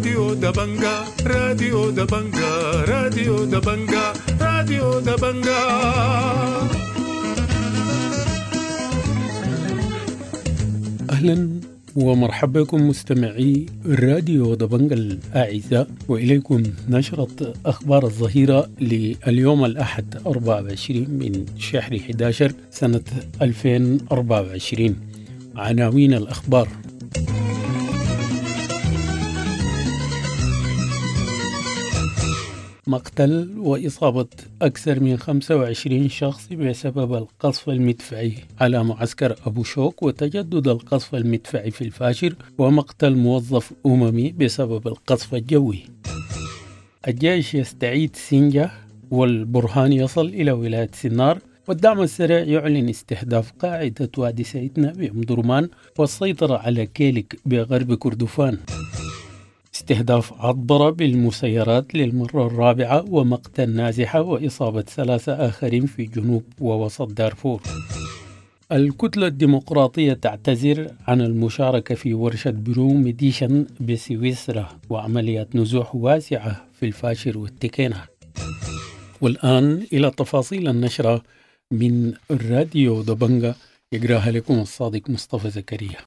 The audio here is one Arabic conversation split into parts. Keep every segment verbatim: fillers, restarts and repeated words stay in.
راديو دبنجا راديو دبنجا راديو دبنجا راديو دبنجا. أهلا ومرحبا بكم مستمعي راديو دبنجا الأعزاء، وإليكم نشرة أخبار الظهيرة لليوم الأحد أربعة وعشرين من شهر أحد عشر سنة ألفين وأربعة وعشرين. عناوين الأخبار: مقتل وإصابة أكثر من خمسة وعشرين شخص بسبب القصف المدفعي على معسكر أبو شوك، وتجدد القصف المدفعي في الفاشر، ومقتل موظف أممي بسبب القصف الجوي. الجيش يستعيد سنجة، والبرهان يصل إلى ولاية سنار، والدعم السريع يعلن استهداف قاعدة وادي سيدنا بأم درمان والسيطرة على كيلك بغرب كردفان. استهداف عطبرة بالمسيرات للمرة الرابعة، ومقتل نازحة وإصابة ثلاثة آخرين في جنوب ووسط دارفور. الكتلة الديمقراطية تعتذر عن المشاركة في ورشة برو ميديشن بسويسرا، وعمليات نزوح واسعة في الفاشر والتكينة. والآن إلى تفاصيل النشرة من راديو دبنجا، يقراها لكم الصادق مصطفى زكريا.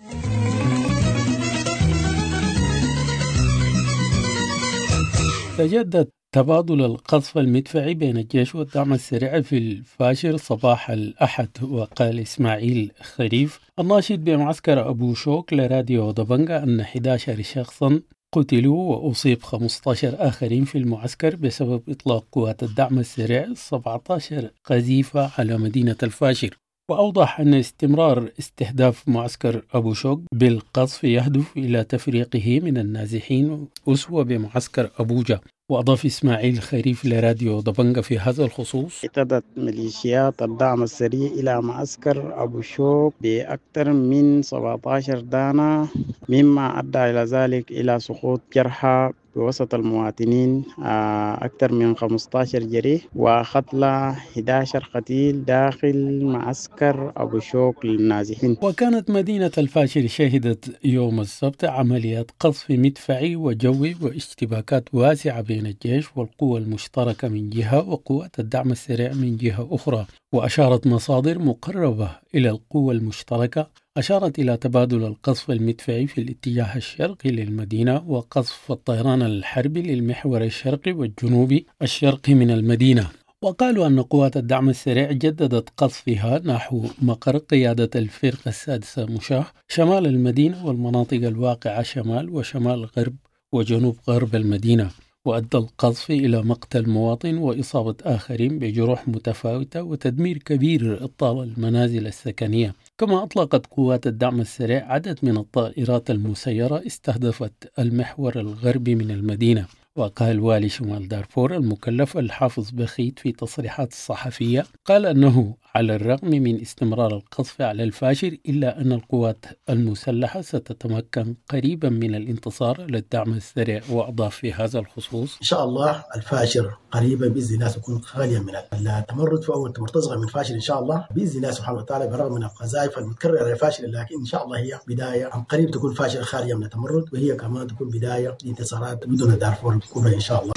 تجدد تبادل القصف المدفعي بين الجيش والدعم السريع في الفاشر صباح الأحد. وقال إسماعيل خريف الناشط بمعسكر أبو شوك لراديو دبنجا أن أحد عشر شخصا قتلوا وأصيب خمسة عشر آخرين في المعسكر بسبب إطلاق قوات الدعم السريع سبعة عشر قذيفة على مدينة الفاشر. وأوضح أن استمرار استهداف معسكر أبو شوك بالقصف يهدف إلى تفريقه من النازحين أسوة بمعسكر أبوجا. وأضاف إسماعيل خريف لراديو دبنجا في هذا الخصوص: اعتدت ميليشيات الدعم السريع إلى معسكر أبو شوك بأكثر من سبعة عشر دانة، مما أدى إلى ذلك إلى سقوط جرحى بوسط المواطنين، أكثر من خمسة عشر جريح، وقتلى أحد عشر قتيل داخل معسكر أبو شوك للنازحين. وكانت مدينة الفاشر شهدت يوم السبت عمليات قصف مدفعي وجوي واشتباكات واسعة بين الجيش والقوى المشتركة من جهة وقوات الدعم السريع من جهة أخرى. وأشارت مصادر مقربة إلى القوى المشتركة أشارت إلى تبادل القصف المدفعي في الاتجاه الشرقي للمدينة، وقصف الطيران الحربي للمحور الشرقي والجنوبي الشرقي من المدينة. وقالوا أن قوات الدعم السريع جددت قصفها نحو مقر قيادة الفرقة السادسة مشاه شمال المدينة والمناطق الواقعة شمال وشمال غرب وجنوب غرب المدينة. وأدى القصف إلى مقتل مواطن وإصابة آخرين بجروح متفاوتة وتدمير كبير طال المنازل السكنية. كما أطلقت قوات الدعم السريع عدد من الطائرات المسيرة استهدفت المحور الغربي من المدينة. وقال والي شمال دارفور المكلف الحافظ بخيت في تصريحات الصحفية، قال أنه على الرغم من استمرار القصف على الفاشر إلا أن القوات المسلحة ستتمكن قريبا من الانتصار للدعم السريع. وأضاف في هذا الخصوص: إن شاء الله الفاشر قريبا بإذن الله تكون خالية من التمرد أو مرتزقة من فاشل إن شاء الله بإذن الله سبحانه وتعالى، برغم من القذائف المتكررة لفاشل، لكن إن شاء الله هي بداية عن قريب تكون فاشل خالية من التمرد، وهي كمان تكون بداية لانتصارات مدن دارفور الكبرى إن شاء الله.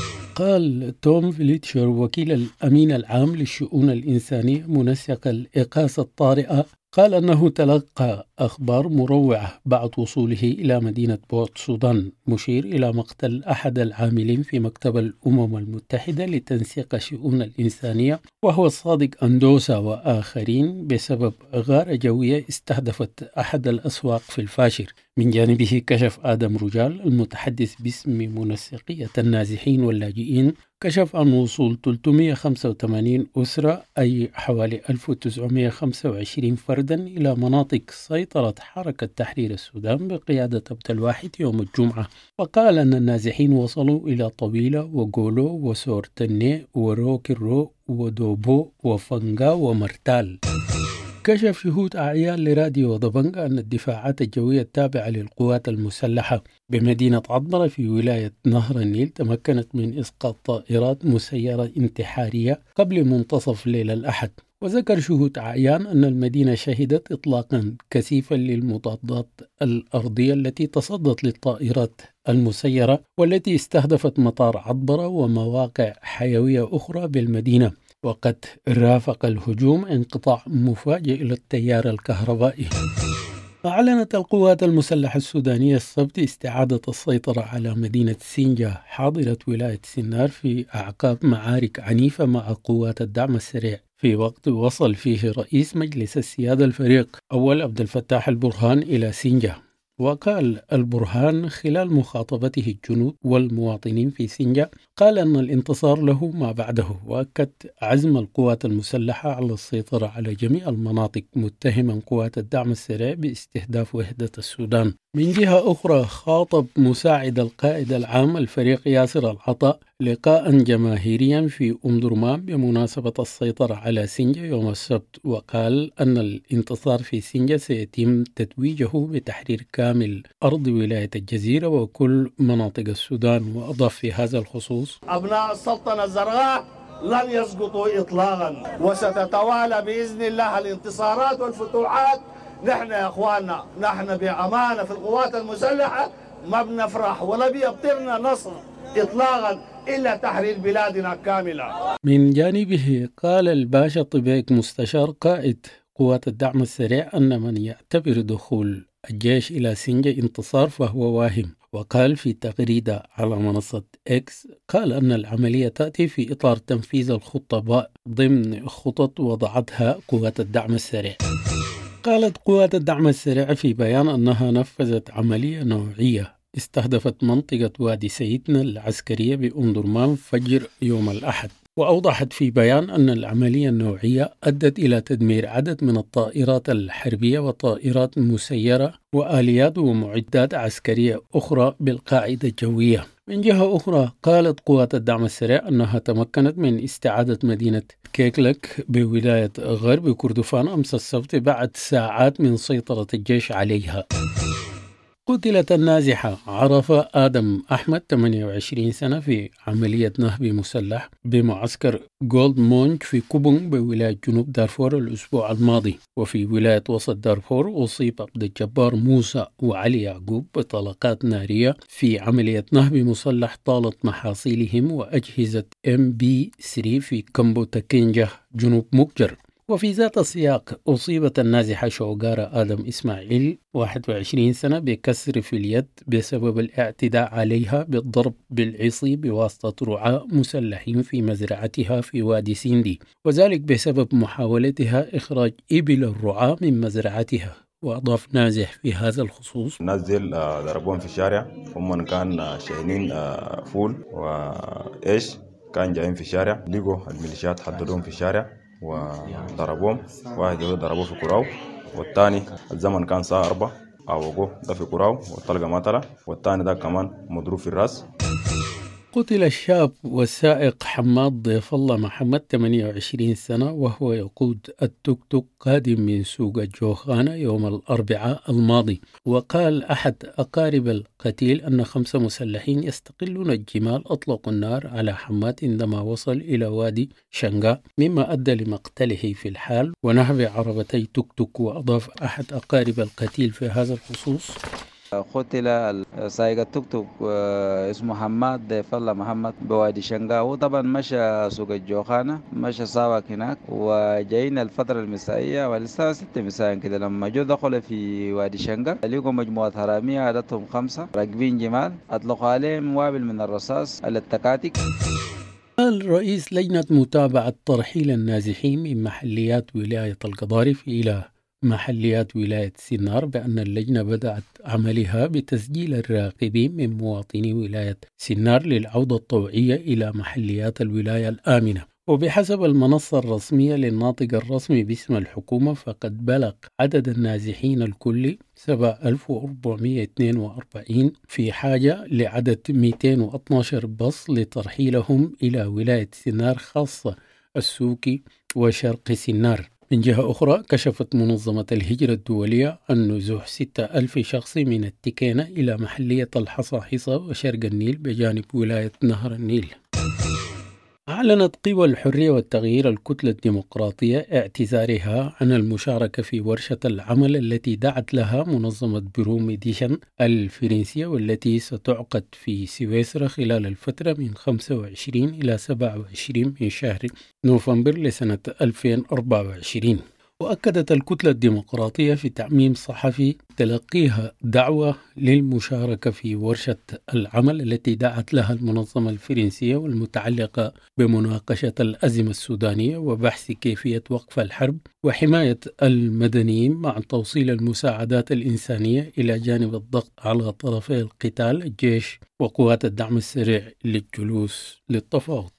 قال توم فليتشر وكيل الأمين العام للشؤون الإنسانية منسق الإغاثة الطارئة، قال أنه تلقى أخبار مروعة بعد وصوله إلى مدينة بورت سودان، مشير إلى مقتل أحد العاملين في مكتب الأمم المتحدة لتنسيق الشؤون الإنسانية وهو الصادق أندوسا وآخرين بسبب غارة جوية استهدفت أحد الأسواق في الفاشر. من جانبه كشف آدم رجال المتحدث باسم منسقية النازحين واللاجئين كشف عن وصول ثلاثمئة وخمسة وثمانين أسرة أي حوالي ألف وتسعمئة وخمسة وعشرين فردا إلى مناطق سيطرة حركة تحرير السودان بقيادة عبد الواحد يوم الجمعة. وقال أن النازحين وصلوا إلى طويلة وغولو وسورتني وروكيرو ودوبو وفنغا ومرتال. كشف شهود أعيان لراديو دبنجا أن الدفاعات الجوية التابعة للقوات المسلحة بمدينة عطبرة في ولاية نهر النيل تمكنت من إسقاط طائرات مسيرة انتحارية قبل منتصف ليلة الأحد. وذكر شهود أعيان أن المدينة شهدت إطلاقا كثيفا للمضادات الأرضية التي تصدت للطائرات المسيرة والتي استهدفت مطار عطبرة ومواقع حيوية أخرى بالمدينة، وقد رافق الهجوم انقطاع مفاجئ للتيار الكهربائي. أعلنت القوات المسلحة السودانية السبت استعادة السيطرة على مدينة سينجا حاضرة ولاية سنار في أعقاب معارك عنيفة مع قوات الدعم السريع، في وقت وصل فيه رئيس مجلس السيادة الفريق أول عبد الفتاح البرهان إلى سينجا. وقال البرهان خلال مخاطبته الجنود والمواطنين في سينجا، قال أن الانتصار له ما بعده، وأكد عزم القوات المسلحة على السيطرة على جميع المناطق، متهما قوات الدعم السريع باستهداف وحدة السودان. من جهة أخرى، خاطب مساعد القائد العام الفريق ياسر العطاء لقاء جماهيريا في أم درمان بمناسبة السيطرة على سينجا يوم السبت، وقال أن الانتصار في سينجا سيتم تتويجه بتحرير كامل أرض ولاية الجزيرة وكل مناطق السودان. وأضاف في هذا الخصوص: أبناء السلطنة الزرقاء لن يسقطوا إطلاقا، وستتوالى بإذن الله الانتصارات والفتوحات. نحن يا أخواننا، نحن بأمانة في القوات المسلحة ما بنفرح ولا بيبطرنا نصر إطلاقا إلا تحرير بلادنا كاملة. من جانبه قال الباشا طبيق مستشار قائد قوات الدعم السريع أن من يعتبر دخول الجيش إلى سينجا انتصار فهو واهم. وقال في تغريدة على منصة إكس، قال أن العملية تأتي في إطار تنفيذ الخطة باء ضمن خطط وضعتها قوات الدعم السريع. قالت قوات الدعم السريع في بيان أنها نفذت عملية نوعية استهدفت منطقة وادي سيدنا العسكرية بأم درمان فجر يوم الأحد. وأوضحت في بيان أن العملية النوعية أدت إلى تدمير عدد من الطائرات الحربية وطائرات مسيرة وآليات ومعدات عسكرية أخرى بالقاعدة الجوية. من جهة أخرى، قالت قوات الدعم السريع أنها تمكنت من استعادة مدينة كيكلك بولاية غرب كردفان أمس السبت بعد ساعات من سيطرة الجيش عليها. قتلت النازحة عرفة آدم أحمد ثمانية وعشرين سنة في عملية نهب مسلح بمعسكر جولد مونج في كوبونغ بولاية جنوب دارفور الأسبوع الماضي. وفي ولاية وسط دارفور أصيب عبد الجبار موسى وعلي يعقوب بطلقات نارية في عملية نهب مسلح طالت محاصيلهم وأجهزة إم بي ثلاثة في كامبو تاكينجا جنوب مكجر. وفي ذات السياق أصيبت النازحة شوغارة آدم إسماعيل واحد وعشرين سنة بكسر في اليد بسبب الاعتداء عليها بالضرب بالعصي بواسطة رعاة مسلحين في مزرعتها في وادي سيندي، وذلك بسبب محاولتها إخراج إبل الرعاة من مزرعتها. وأضاف نازح في هذا الخصوص: الناس دي ضربوهم في الشارع، هم كان شايلين فول وإيش، كان جايين في الشارع، لقوا الميليشيات حددوهم في الشارع وضربوهم. واحد ضربوه في كراو، والثاني الزمن كان ساعة أربعة أوقوه ده في كراو والطلقة ما طلع، والثاني ده كمان مضروب في الراس. قتل الشاب والسائق حماد ضيف الله محمد ثمانية وعشرين سنة وهو يقود التوك توك قادم من سوق الجوخانة يوم الأربعاء الماضي. وقال أحد أقارب القتيل أن خمسة مسلحين يستقلون الجمال أطلقوا النار على حماد عندما وصل إلى وادي شنغا، مما أدى لمقتله في الحال ونهب عربتي توك توك. وأضاف أحد أقارب القتيل في هذا الخصوص: قتل سايق التوك توك اسمه حماد ضيف الله محمد بوادي شنغا. وطبعا مشى سوق الجوخانة، مشى ساوك هناك، وجايين الفترة المسائية والساعة ستة مساء كده. لما جو دخلوا في وادي شنغا لقوا مجموعة هرامية عددهم خمسة راكبين جمال، أطلقوا عليهم وابل من الرصاص على التكاتك. قال رئيس لجنة متابعة ترحيل النازحين من محليات ولاية القضارف إلى محليات ولاية سنار بأن اللجنة بدأت عملها بتسجيل الراقبين من مواطني ولاية سنار للعودة الطوعية إلى محليات الولاية الآمنة. وبحسب المنصة الرسمية للناطق الرسمي باسم الحكومة، فقد بلغ عدد النازحين الكلي سبعة آلاف وأربعمائة واثنين وأربعين، في حاجة لعدد مئتين واثني عشر باص لترحيلهم إلى ولاية سنار خاصة السوكي وشرق سنار. من جهة أخرى، كشفت منظمة الهجرة الدولية عن نزوح ستة ألف شخص من التكينة إلى محلية الحصاحصة وشرق النيل بجانب ولاية نهر النيل. أعلنت قوى الحرية والتغيير الكتلة الديمقراطية اعتذارها عن المشاركة في ورشة العمل التي دعت لها منظمة برو ميديشن الفرنسية، والتي ستعقد في سويسرا خلال الفترة من خمسة وعشرين إلى سبعة وعشرين من شهر نوفمبر لسنة ألفين وأربعة وعشرين. وأكدت الكتلة الديمقراطية في تعميم صحفي تلقيها دعوة للمشاركة في ورشة العمل التي دعت لها المنظمة الفرنسية والمتعلقة بمناقشة الأزمة السودانية وبحث كيفية وقف الحرب وحماية المدنيين مع توصيل المساعدات الإنسانية إلى جانب الضغط على طرفي القتال الجيش وقوات الدعم السريع للجلوس للتفاوض.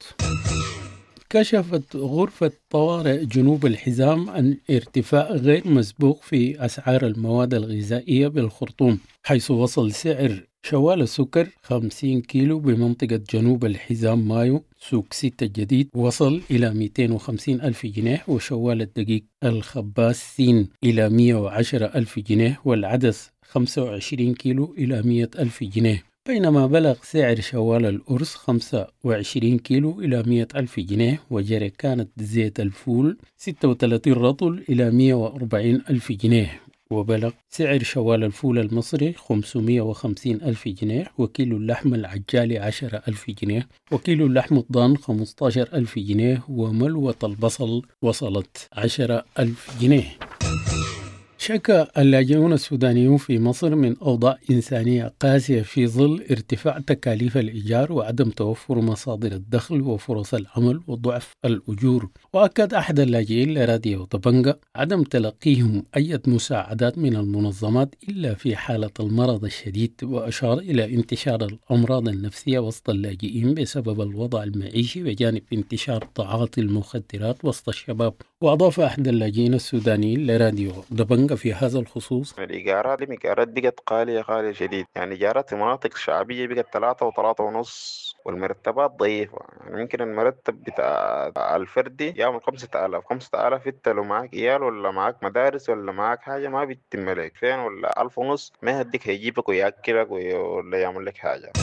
كشفت غرفة طوارئ جنوب الحزام عن ارتفاع غير مسبوق في أسعار المواد الغذائية بالخرطوم، حيث وصل سعر شوال السكر خمسين كيلو بمنطقة جنوب الحزام مايو سوق ستة الجديد وصل إلى مئتين وخمسين ألف جنيه، وشوال الدقيق الخباز سين إلى مئة وعشرة ألف جنيه، والعدس خمسة وعشرين كيلو إلى مئة ألف جنيه، بينما بلغ سعر شوال الأرز خمسة وعشرين كيلو إلى مئة ألف جنيه، وجريكانة زيت الفول ستة وثلاثين رطل إلى مئة وأربعين ألف جنيه، وبلغ سعر شوال الفول المصري خمسمئة وخمسين ألف جنيه، وكيلو اللحم العجالي عشرة ألف جنيه، وكيلو اللحم الضان خمسة عشر ألف جنيه، وملوة البصل وصلت عشرة ألف جنيه. شكى اللاجئون السودانيون في مصر من أوضاع إنسانية قاسية في ظل ارتفاع تكاليف الإيجار وعدم توفر مصادر الدخل وفرص العمل وضعف الأجور. وأكد أحد اللاجئين لراديو طبنجة عدم تلقيهم أي مساعدات من المنظمات إلا في حالة المرض الشديد، وأشار إلى انتشار الأمراض النفسية وسط اللاجئين بسبب الوضع المعيشي بجانب انتشار تعاطي المخدرات وسط الشباب. وأضاف أحد اللاجئين السودانيين لراديو طبنجة في هذا الخصوص: الإيجارات الإيجارات بقت غالية غالية شديد، يعني إيجارات في مناطق شعبية بقت ثلاثة وثلاثة ونص، والمرتبات ضعيفة. يعني ممكن المرتب بتاع الفردي يعمل خمسة آلاف خمسة آلاف انت لو معاك عيال ولا معاك مدارس ولا معاك حاجة ما بيتم لك فين، ولا ألف ونص ما يهديك هيجيبك ويأكلك ولا يعمل لك حاجة.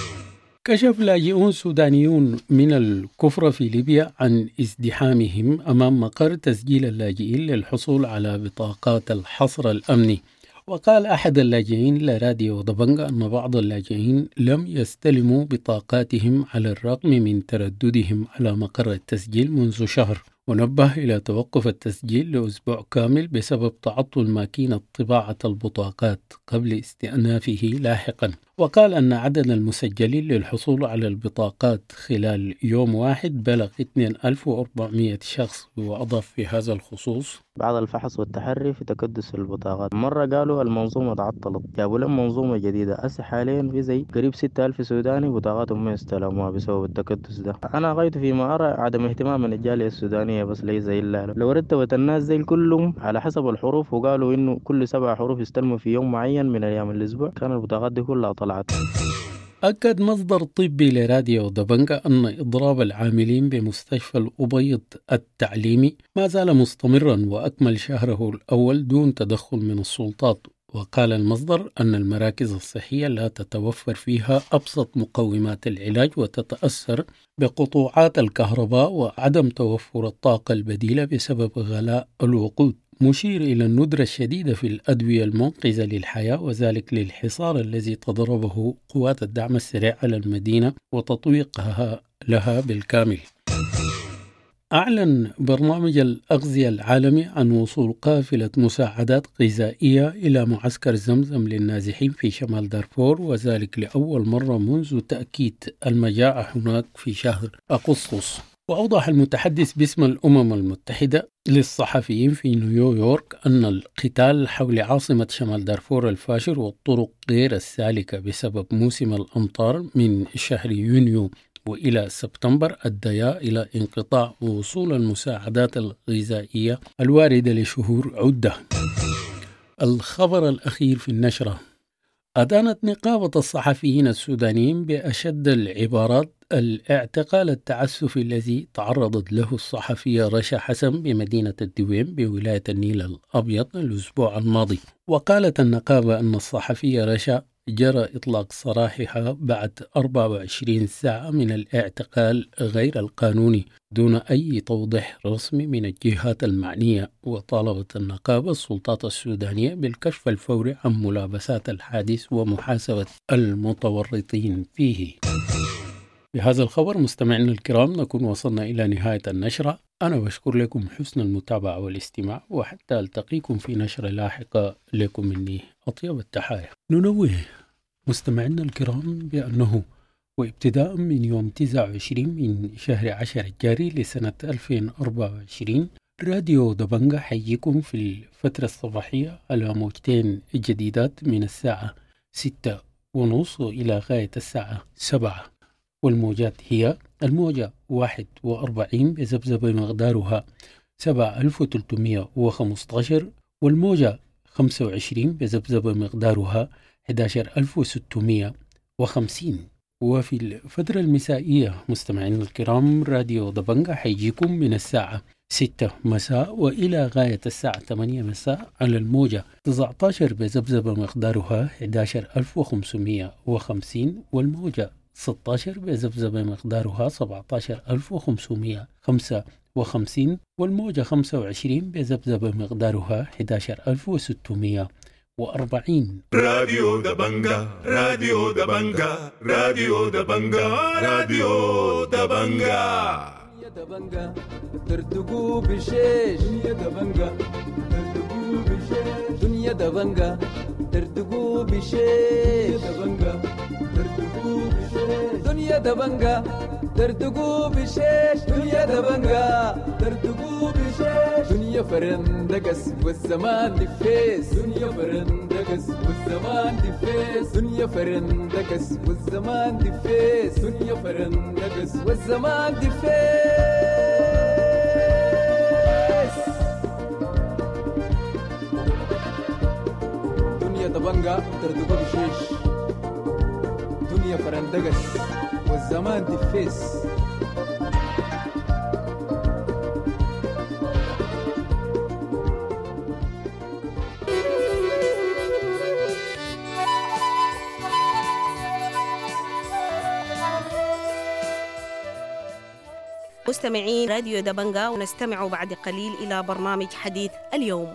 كشف لاجئون سودانيون من الكفر في ليبيا عن ازدحامهم أمام مقر تسجيل اللاجئين للحصول على بطاقات الحصر الأمني. وقال أحد اللاجئين لراديو طبنجة أن بعض اللاجئين لم يستلموا بطاقاتهم على الرغم من ترددهم على مقر التسجيل منذ شهر، ونبه إلى توقف التسجيل لأسبوع كامل بسبب تعطل ماكينة طباعة البطاقات قبل استئنافه لاحقا. وقال أن عدد المسجلين للحصول على البطاقات خلال يوم واحد بلغ اثنين ألف وأربعمئة شخص. وأضاف في هذا الخصوص: بعد الفحص والتحري في تكدس البطاقات، مرة قالوا المنظومة تعطلت، جابوا لهم منظومة جديدة. هسه حاليا في زي قريب ستة ألف سوداني بطاقاتهم ما يستلموها بسبب التكدس ده. أنا غايت فيما أرى عدم اهتمام من الجالية السودانية بس ليس إلا لو رتبت الناس زي كلهم على حسب الحروف وقالوا إنه كل سبع حروف يستلموا في يوم معين من أيام الأسبوع كان البطاقات دي كلها طلعت. أكد مصدر طبي لراديو طبنجة أن إضراب العاملين بمستشفى الأبيض التعليمي ما زال مستمرا وأكمل شهره الأول دون تدخل من السلطات. وقال المصدر أن المراكز الصحية لا تتوفر فيها أبسط مقومات العلاج وتتأثر بقطوعات الكهرباء وعدم توفر الطاقة البديلة بسبب غلاء الوقود، مشير إلى الندرة الشديدة في الأدوية المنقذة للحياة، وذلك للحصار الذي تضربه قوات الدعم السريع على المدينة وتطويقها لها بالكامل. أعلن برنامج الأغذية العالمي عن وصول قافلة مساعدات غذائية إلى معسكر زمزم للنازحين في شمال دارفور، وذلك لأول مرة منذ تأكيد المجاعة هناك في شهر أغسطس. وأوضح المتحدث باسم الأمم المتحدة للصحفيين في نيويورك أن القتال حول عاصمة شمال دارفور الفاشر والطرق غير السالكة بسبب موسم الأمطار من شهر يونيو وإلى سبتمبر أديا إلى انقطاع وصول المساعدات الغذائية الواردة لشهور عدة. الخبر الأخير في النشرة: أدانت نقابة الصحفيين السودانيين بأشد العبارات الاعتقال التعسفي الذي تعرضت له الصحفية رشا حسن بمدينة الدويم بولاية النيل الأبيض الأسبوع الماضي. وقالت النقابة أن الصحفية رشا جرى إطلاق سراحها بعد أربعة وعشرين ساعة من الاعتقال غير القانوني دون أي توضيح رسمي من الجهات المعنية، وطالبت النقابة السلطات السودانية بالكشف الفوري عن ملابسات الحادث ومحاسبة المتورطين فيه. بهذا الخبر مستمعينا الكرام نكون وصلنا إلى نهاية النشرة. أنا بشكر لكم حسن المتابعة والاستماع، وحتى ألتقيكم في نشرة لاحقة لكم مني أطيب التحايا. ننوه مستمعينا الكرام بأنه وابتداء من يوم تسعة وعشرين من شهر عشر الجاري لسنة ألفين وأربعة وعشرين راديو دبنجة حيكم في الفترة الصباحية على موجتين جديدات من الساعة ستة ونص إلى غاية الساعة سبعة، والموجات هي الموجة واحد وأربعين بذبذبة مقدارها سبعة آلاف وثلاثمائة وخمسة عشر، والموجة خمسة وعشرين بذبذبة مقدارها أحد عشر ألف وستمائة وخمسين. وفي الفترة المسائية مستمعين الكرام راديو دبنجة حيجيكم من الساعة ستة مساء وإلى غاية الساعة ثمانية مساء على الموجة تسعة عشر بذبذبة مقدارها أحد عشر ألف وخمسمائة وخمسين، والموجة ستة عشر بذبذبة مقدارها سبعة عشر ألف وخمسمائة وخمسة وخمسين، والموجة خمسة وعشرين بذبذبة مقدارها أحد عشر ألف وستمائة وأربعين. راديو دبنجة راديو دبنجة راديو دبنجة راديو دبنجة يا دبنجة ترتقوا بشيش يا دبنجة ترتقوا بشيش دنيا دبنجة ترتقوا بشيش يا دبنجة ترتقوا بشيش دنيا دبنجة ترتقوا بشيش دنيا دبنجة ترتقوا بشيش دنيا فرندقس والزمان دفيس دنيا فرندقس والزمان دفيس دنيا فرندقس والزمان دفيس دنيا فرندقس والزمان دفيس دنيا دبنجة ترتقوا بشيش دنيا فرندقس والزمان دفيس. مستمعين راديو دبنجة، ونستمع بعد قليل إلى برنامج حديث اليوم.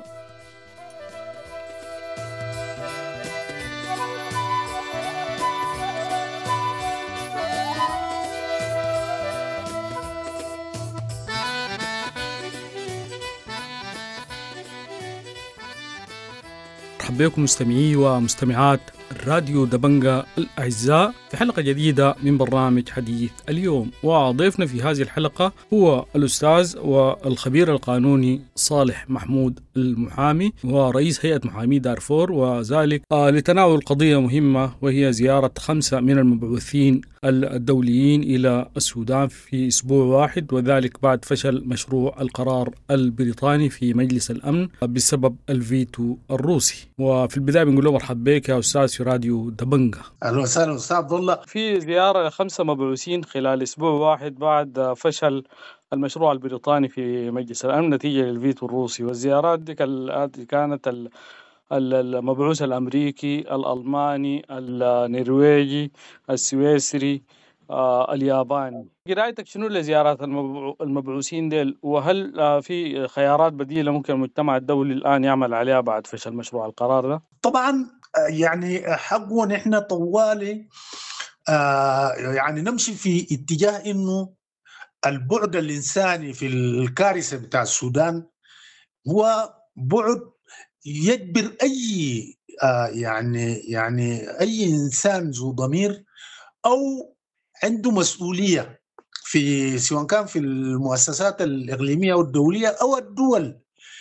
مرحبا بكم مستمعي ومستمعات راديو دبنجة الأعزاء في حلقة جديدة من برنامج حديث اليوم، وضيفنا في هذه الحلقة هو الأستاذ والخبير القانوني صالح محمود المحامي ورئيس هيئة محامي دارفور، وذلك لتناول قضية مهمة وهي زيارة خمسة من المبعوثين الدوليين إلى السودان في أسبوع واحد، وذلك بعد فشل مشروع القرار البريطاني في مجلس الأمن بسبب الفيتو الروسي. وفي البداية بنقول له مرحبا بك يا أستاذ في راديو دبنجة. أهلا وسهلا أستاذ عبد الله. في زيارة خمسة مبعوثين خلال أسبوع واحد بعد فشل المشروع البريطاني في مجلس الأمن نتيجة للفيتو الروسي، والزيارات دي كانت المبعوث الأمريكي، الألماني، النرويجي، السويسري، آه، الياباني. قراءتك شنو لزيارات المبعوثين ديل، وهل آه، في خيارات بديلة ممكن المجتمع الدولي الآن يعمل عليها بعد فشل مشروع القرار ده؟ طبعا يعني حقه نحن طوالي آه يعني نمشي في اتجاه انه البعد الإنساني في الكارثة بتاع السودان هو بعد يجبر أي آه يعني يعني أي إنسان ذو ضمير أو عنده مسؤولية في سواء كان في المؤسسات الإقليمية أو الدولية أو الدول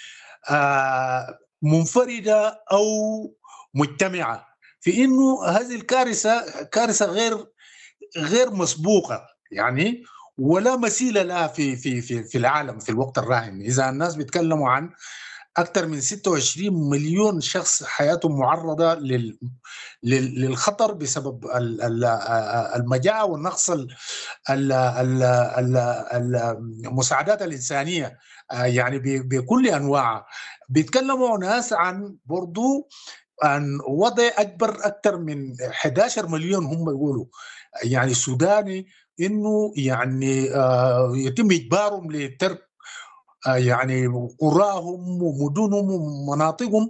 آه منفردة أو مجتمعة، في إنه هذه الكارثة كارثة غير غير مسبوقة يعني ولا مثيل لها في في في في العالم في الوقت الراهن. إذا الناس بيتكلموا عن أكثر من ستة وعشرين مليون شخص حياتهم معرضة للخطر بسبب المجاعة والنقص المساعدات الإنسانية يعني بكل أنواعها. بيتكلموا ناس عن برضو عن وضع أكبر أكثر من أحد عشر مليون هم يقولوا يعني سوداني، إنه يعني آه يتم إجبارهم لترك آه يعني قراهم ومدنهم ومناطقهم.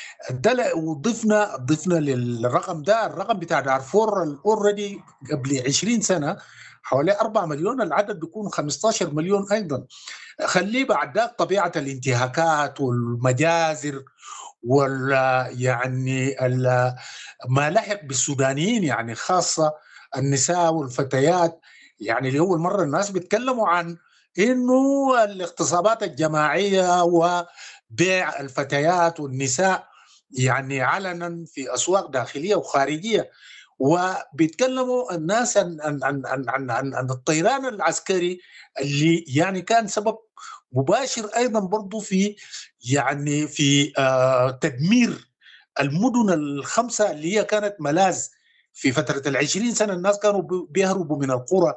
ده وضفنا ضفنا للرقم ده الرقم بتاع دارفور اوريدي قبل عشرين سنة حوالي أربعة مليون، العدد بيكون خمسة عشر مليون أيضا. خليه بعد ذلك طبيعة الانتهاكات والمجازر وال يعني ما لحق بالسودانيين، يعني خاصة النساء والفتيات. يعني لأول مرة الناس بيتكلموا عن إنه الاغتصابات الجماعية وبيع الفتيات والنساء يعني علنا في أسواق داخلية وخارجية، وبيتكلموا الناس عن عن عن عن, عن, عن الطيران العسكري اللي يعني كان سبب مباشر أيضا برضو في يعني في آه تدمير المدن الخمسة اللي هي كانت ملاذ في فترة العشرين سنة. الناس كانوا بيهربوا من القرى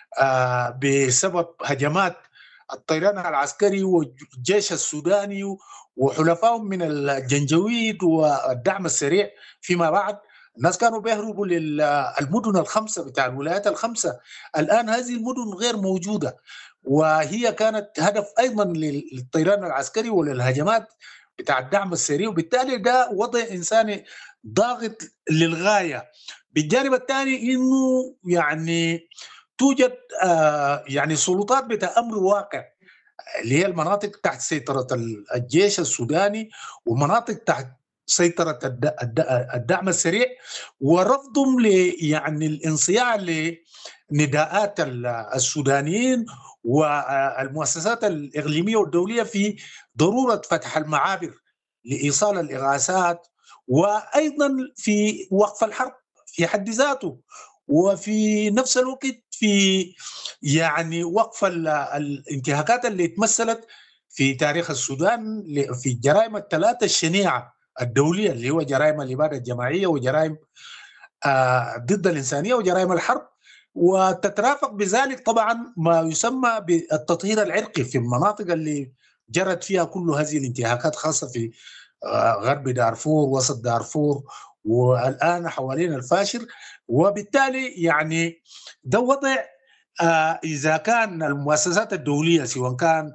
آه بسبب هجمات الطيران العسكري والجيش السوداني وحلفائهم من الجنجويد والدعم السريع. فيما بعد الناس كانوا بيهربوا للمدن الخمسة بتاع الولايات الخمسة. الآن هذه المدن غير موجودة، وهي كانت هدف أيضا للطيران العسكري وللهجمات بتاع الدعم السريع، وبالتالي ده وضع إنساني ضاغط للغاية. بالجانب الثاني إنه يعني توجد آه يعني سلطات بتاع أمر واقع اللي هي المناطق تحت سيطرة الجيش السوداني ومناطق تحت سيطرة الدعم السريع، ورفضهم ل يعني الانصياع لنداءات السودانيين والمؤسسات الإقليمية والدولية في ضرورة فتح المعابر لإيصال الإغاثات، وأيضا في وقف الحرب في حد ذاته، وفي نفس الوقت في يعني وقف الانتهاكات اللي تمثلت في تاريخ السودان في الجرائم الثلاثة الشنيعة الدولية اللي هو جرائم الإبادة الجماعية وجرائم آه ضد الإنسانية وجرائم الحرب. وتترافق بذلك طبعا ما يسمى بالتطهير العرقي في المناطق اللي جرت فيها كل هذه الانتهاكات، خاصة في آه غرب دارفور وسط دارفور والآن حوالين الفاشر. وبالتالي يعني ده وضع آه إذا كان المؤسسات الدولية سواء كان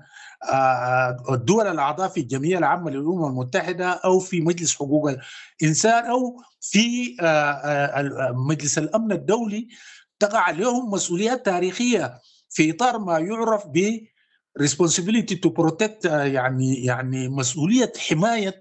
آه الدول الأعضاء في الجمعية العامة للأمم المتحدة أو في مجلس حقوق الإنسان أو في آه آه مجلس الأمن الدولي تقع عليهم مسؤوليات تاريخية في إطار ما يعرف ب responsibility to protect، يعني يعني مسؤولية حماية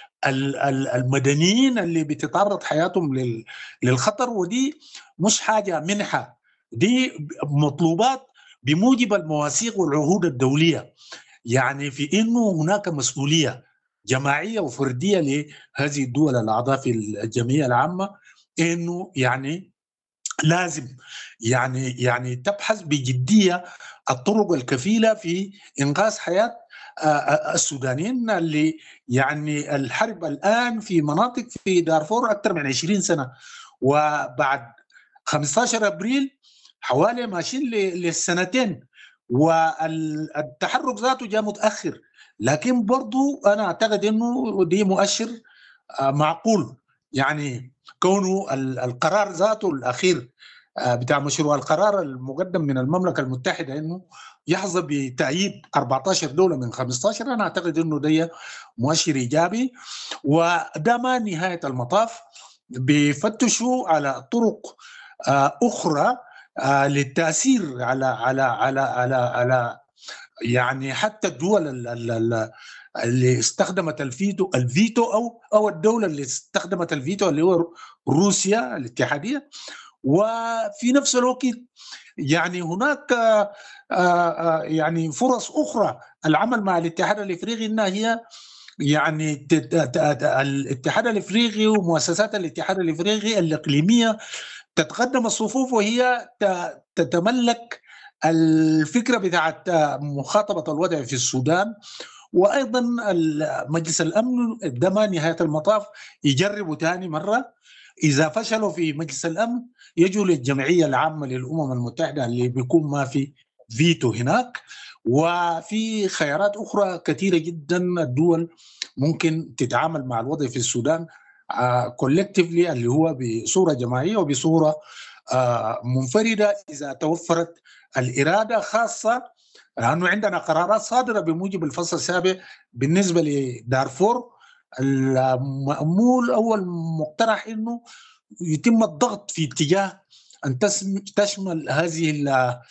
المدنيين اللي بتتعرض حياتهم للخطر. ودي مش حاجة منحة، دي مطلوبات بموجب المواثيق والعهود الدولية، يعني في إنه هناك مسؤولية جماعية وفردية لهذه الدول الأعضاء في الجمعية العامة، إنه يعني لازم يعني يعني تبحث بجدية الطرق الكفيلة في إنقاذ حياة السودانيين اللي يعني الحرب الآن في مناطق في دارفور أكثر من عشرين سنة، وبعد خمسة عشر أبريل حوالي ماشيين للسنتين، والتحرك ذاته جاء متأخر. لكن برضو أنا أعتقد أنه دي مؤشر معقول، يعني كونه القرار ذاته الأخير بتاع مشروع القرار المقدم من المملكة المتحدة أنه يحظى بتأييد أربعة عشر دولة من خمسة عشر، أنا أعتقد أنه ده مؤشر إيجابي. وده ما نهاية المطاف، بيفتشوا على طرق أخرى للتأثير على على على على على يعني حتى الدول اللي استخدمت الفيتو الفيتو أو أو الدولة اللي استخدمت الفيتو اللي هو روسيا الاتحادية. وفي نفس الوقت يعني هناك يعني فرص أخرى العمل مع الاتحاد الإفريقي، إنها هي يعني الاتحاد الإفريقي ومؤسسات الاتحاد الإفريقي الإقليمية تتقدم الصفوف وهي تتملك الفكرة بتاعت مخاطبة الوضع في السودان. وأيضا مجلس الأمن ده ما نهاية المطاف يجربوا تاني مرة، إذا فشلوا في مجلس الأمن يجوا للجمعية العامة للأمم المتحدة اللي بيكون ما في فيتو هناك. وفي خيارات أخرى كثيرة جدا الدول ممكن تتعامل مع الوضع في السودان كولكتيفلي اللي هو بصورة جماعية وبصورة آه منفردة إذا توفرت الإرادة، خاصة لأنه عندنا قرارات صادرة بموجب الفصل السابع بالنسبة لدارفور. المأمول أو المقترح إنه يتم الضغط في اتجاه أن تشمل هذه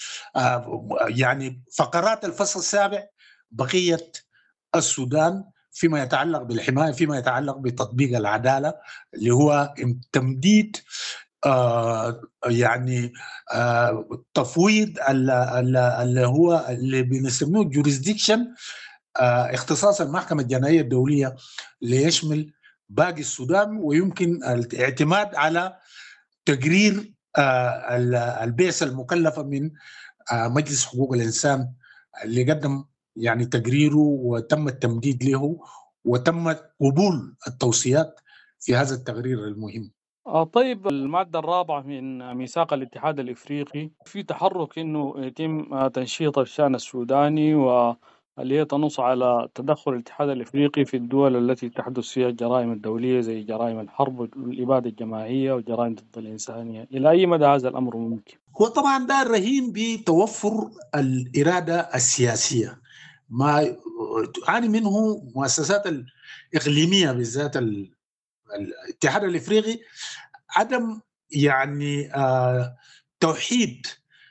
يعني فقرات الفصل السابع بقية السودان فيما يتعلق بالحماية، فيما يتعلق بتطبيق العدالة اللي هو تمديد آه يعني آه تفويض اللي هو اللي بنسميه جوريسديكشن، آه اختصاص المحكمة الجنائية الدولية ليشمل باقي السودان، ويمكن الاعتماد على تقرير آه البعثة المكلفة من آه مجلس حقوق الإنسان اللي قدم يعني تقريره وتم التمديد له وتم قبول التوصيات في هذا التقرير المهم. آه طيب، المادة الرابعة من ميثاق الاتحاد الإفريقي في تحرك إنه يتم تنشيط الشأن السوداني، واللي هي تنص على تدخل الاتحاد الإفريقي في الدول التي تحدث فيها الجرائم الدولية زي جرائم الحرب والإبادة الجماعية وجرائم ضد الإنسانية. إلى أي مدى هذا الأمر ممكن؟ هو طبعا ده رهين بتوفر الإرادة السياسية، ما تعاني منه مؤسسات الإقليمية بالذات الاتحاد الإفريقي، عدم يعني آه توحيد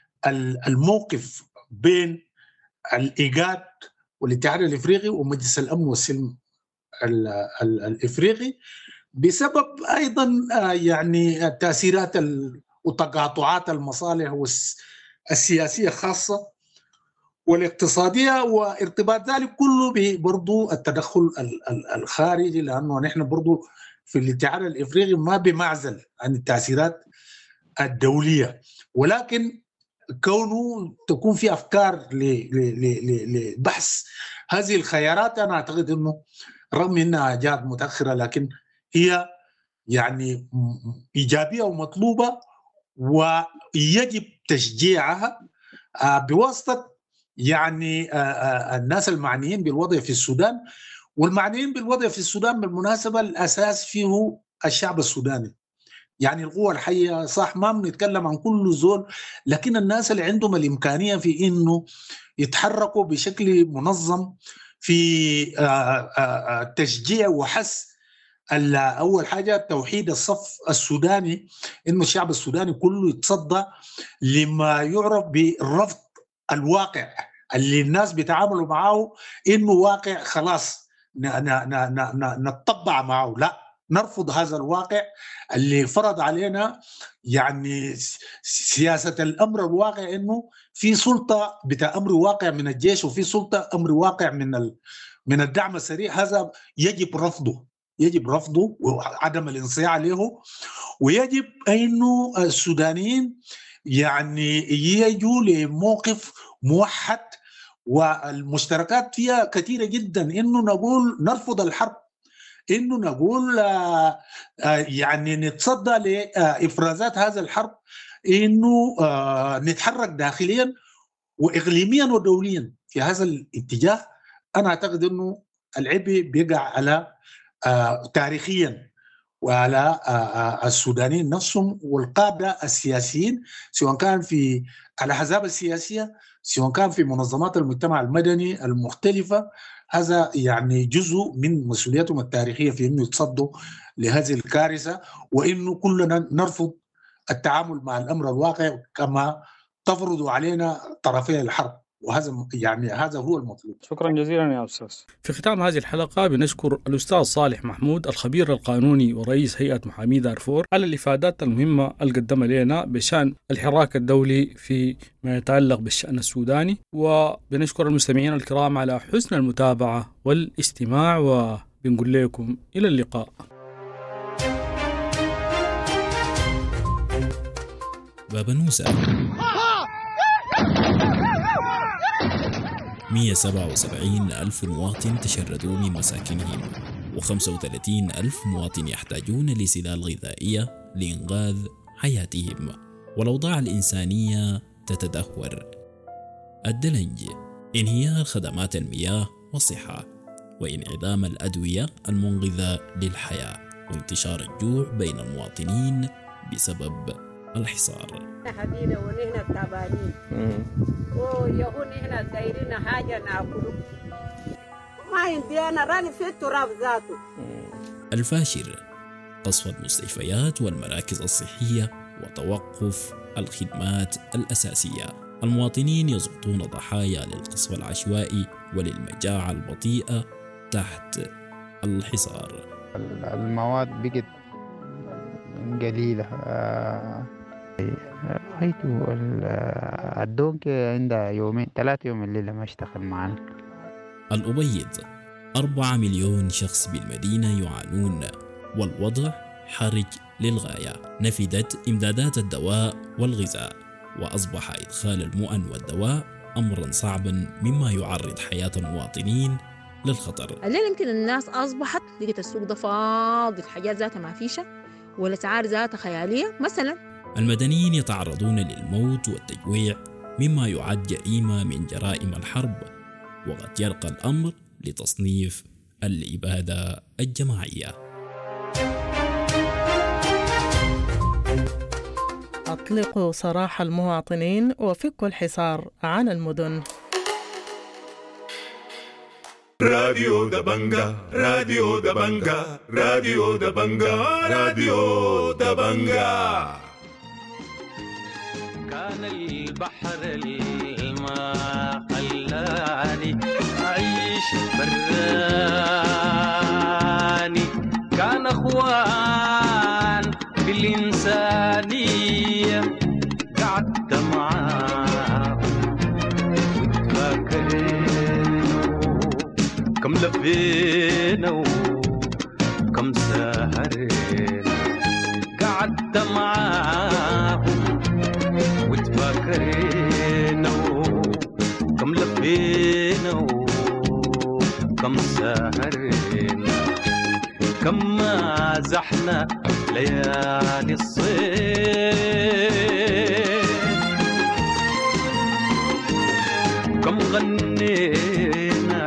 الموقف بين الإيجاد والاتحاد الإفريقي ومجلس الأمن والسلم الإفريقي، بسبب أيضا آه يعني التأثيرات وتقاطعات المصالح السياسية خاصة والاقتصادية، وارتباط ذلك كله برضو التدخل الخارجي، لأنه نحن برضو في الاتحاد الإفريقي ما بمعزل عن التأثيرات الدولية، ولكن كونه تكون في أفكار لبحث هذه الخيارات، أنا أعتقد أنه رغم أنها جاءت متأخرة لكن هي يعني إيجابية ومطلوبة، ويجب تشجيعها بواسطة يعني الناس المعنيين بالوضع في السودان. والمعنيين بالوضع في السودان بالمناسبة الأساس فيه الشعب السوداني، يعني القوة الحية، صح ما بنتكلم عن كل زول، لكن الناس اللي عندهم الإمكانية في إنه يتحركوا بشكل منظم في تشجيع وحث أول حاجة توحيد الصف السوداني، إنه الشعب السوداني كله يتصدى لما يعرف بالرفض الواقع اللي الناس بيتعاملوا معه، إنه واقع خلاص نتطبع معه، لا نرفض هذا الواقع اللي فرض علينا يعني سياسة الأمر الواقع، إنه في سلطة بتاع أمر واقع من الجيش وفي سلطة أمر واقع من من الدعم السريع. هذا يجب رفضه، يجب رفضه وعدم الانصياع له، ويجب إنه السودانيين يعني يجوا لموقف موحد، والمشتركات فيها كثيرة جدا، إنه نقول نرفض الحرب، إنه نقول آه آه يعني نتصدى لإفرازات هذا الحرب، إنه آه نتحرك داخليا وإقليميا ودوليا في هذا الاتجاه. أنا أعتقد إنه العبء بيقع على آه تاريخيا وعلى آه آه السودانيين نفسهم والقادة السياسيين، سواء كان في الأحزاب السياسية، سواء كان في منظمات المجتمع المدني المختلفة. هذا يعني جزء من مسؤولياتهم التاريخية في أنه يتصدوا لهذه الكارثة، وإنه كلنا نرفض التعامل مع الأمر الواقع كما تفرض علينا طرفي الحرب، وهذا يعني هذا هو المطلوب. شكرا جزيلا يا أستاذ. في ختام هذه الحلقة بنشكر الأستاذ صالح محمود الخبير القانوني ورئيس هيئة محامي دارفور على الإفادات المهمة اللي قدمها لنا بشأن الحراك الدولي في ما يتعلق بالشأن السوداني، وبنشكر المستمعين الكرام على حسن المتابعة والاستماع، وبنقول لكم إلى اللقاء. بابا نوسة مئة وسبعة وسبعين ألف مواطن تشردوا من مساكنهم، وخمسة وثلاثين ألف مواطن يحتاجون لسلال غذائية لإنقاذ حياتهم، والأوضاع الإنسانية تتدهور. الدلنج، انهيار خدمات المياه والصحة، وانعدام الأدوية المنقذة للحياة، وانتشار الجوع بين المواطنين بسبب الحصار. حدينا ونحن تعبانين ويهون احنا دايرين حاجه ناكله ما عندي انا راني في التراب ذاته. الفاشر قصف المستشفيات والمراكز الصحية وتوقف الخدمات الأساسية. المواطنين يسقطون ضحايا للقصف العشوائي وللمجاعة البطيئة تحت الحصار. المواد بقت قليلة. هيتو الدونك عندها يومين ثلاثة يوم الليلة ما اشتغل معنا. الأبيض أربعة مليون شخص بالمدينة يعانون والوضع حرج للغاية. نفدت إمدادات الدواء والغذاء وأصبح إدخال المؤن والدواء أمرا صعبا مما يعرض حياة المواطنين للخطر. الليل يمكن الناس أصبحت لقيت السوق ده فاضي، الحاجات ذاتها ما فيشة والأسعار ذاتها خيالية. مثلا المدنيين يتعرضون للموت والتجويع مما يعد جريمة من جرائم الحرب، وقد يرقى الأمر لتصنيف الإبادة الجماعية. أطلقوا سراح المواطنين وفكوا الحصار عن المدن. راديو دبنجا راديو دبنجا راديو دبنجا راديو دبنجا. كان البحر الماء خلاني أعيش براني، كان أخوان بالإنسانية قعدت معاهم وتفكرنا كم لفينا وكم سهرنا، قعدت معاهم وتفكرنا كم لفينا وكم سهرنا، كم مازحنا ليالي الصيف، كم غنينا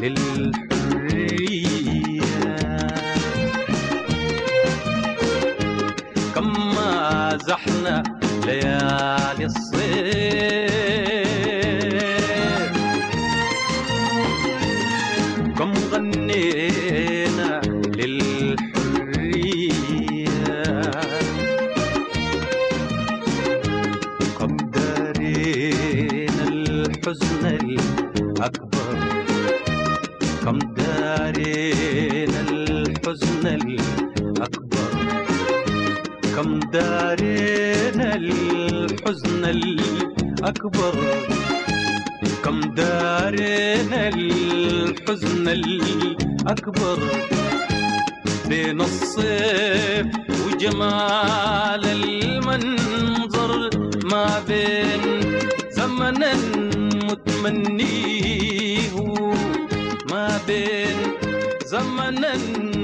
للحرية، كم مازحنا ليالي الصيف، كم غنينا للحرية، كم دارينا الحزن الأكبر، كم دارينا الحزن الأكبر، كم دارينا الحزن الأكبر، كم دارينا الحزن الأكبر، بين الصيف وجمال المنظر، ما بين زمنا متمنيه، ما بين زمنا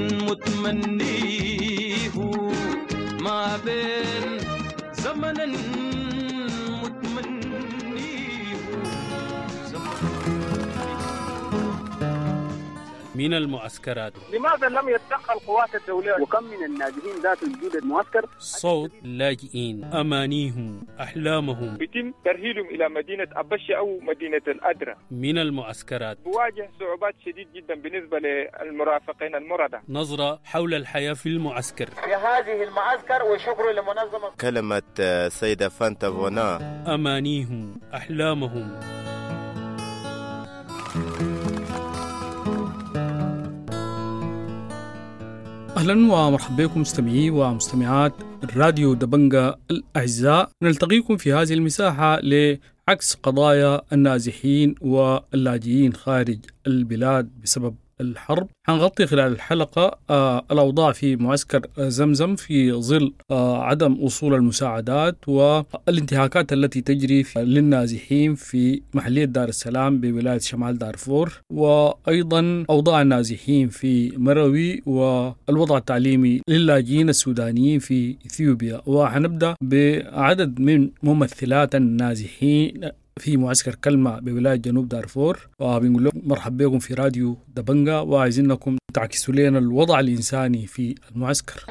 متمنيه، ما بين زمنا متمنيه. من المعسكرات لماذا لم يتدخل القوات الدولية؟ وكم من الناجحين ذات وجود المعسكر؟ صوت اللاجئين، أمانيهم، أحلامهم، يتم ترحيلهم إلى مدينة أبشة أو مدينة الأدرة. من المعسكرات بواجه صعوبات شديد جدا بالنسبة للمرافقين المردة. نظرة حول الحياة في المعسكر. في هذه المعسكر وشكر لمنظمة كلمة سيدة فانتا فونا، أمانيهم، أحلامهم. أهلا ومرحبا بكم مستمعي ومستمعات الراديو دبنجا الأعزاء. نلتقيكم في هذه المساحة لعكس قضايا النازحين واللاجئين خارج البلاد بسبب الحرب. حنغطي خلال الحلقة آه الأوضاع في معسكر زمزم في ظل آه عدم وصول المساعدات والانتهاكات التي تجري للنازحين في محلية دار السلام بولاية شمال دارفور، وأيضا أوضاع النازحين في مروي والوضع التعليمي للاجئين السودانيين في إثيوبيا. وحنبدأ بعدد من ممثلات النازحين في معسكر كلمة بولاية جنوب دارفور، وبنقول لكم مرحبا بكم في راديو دبنجا، وعايزينكم تعكسوا لنا الوضع الإنساني في المعسكر.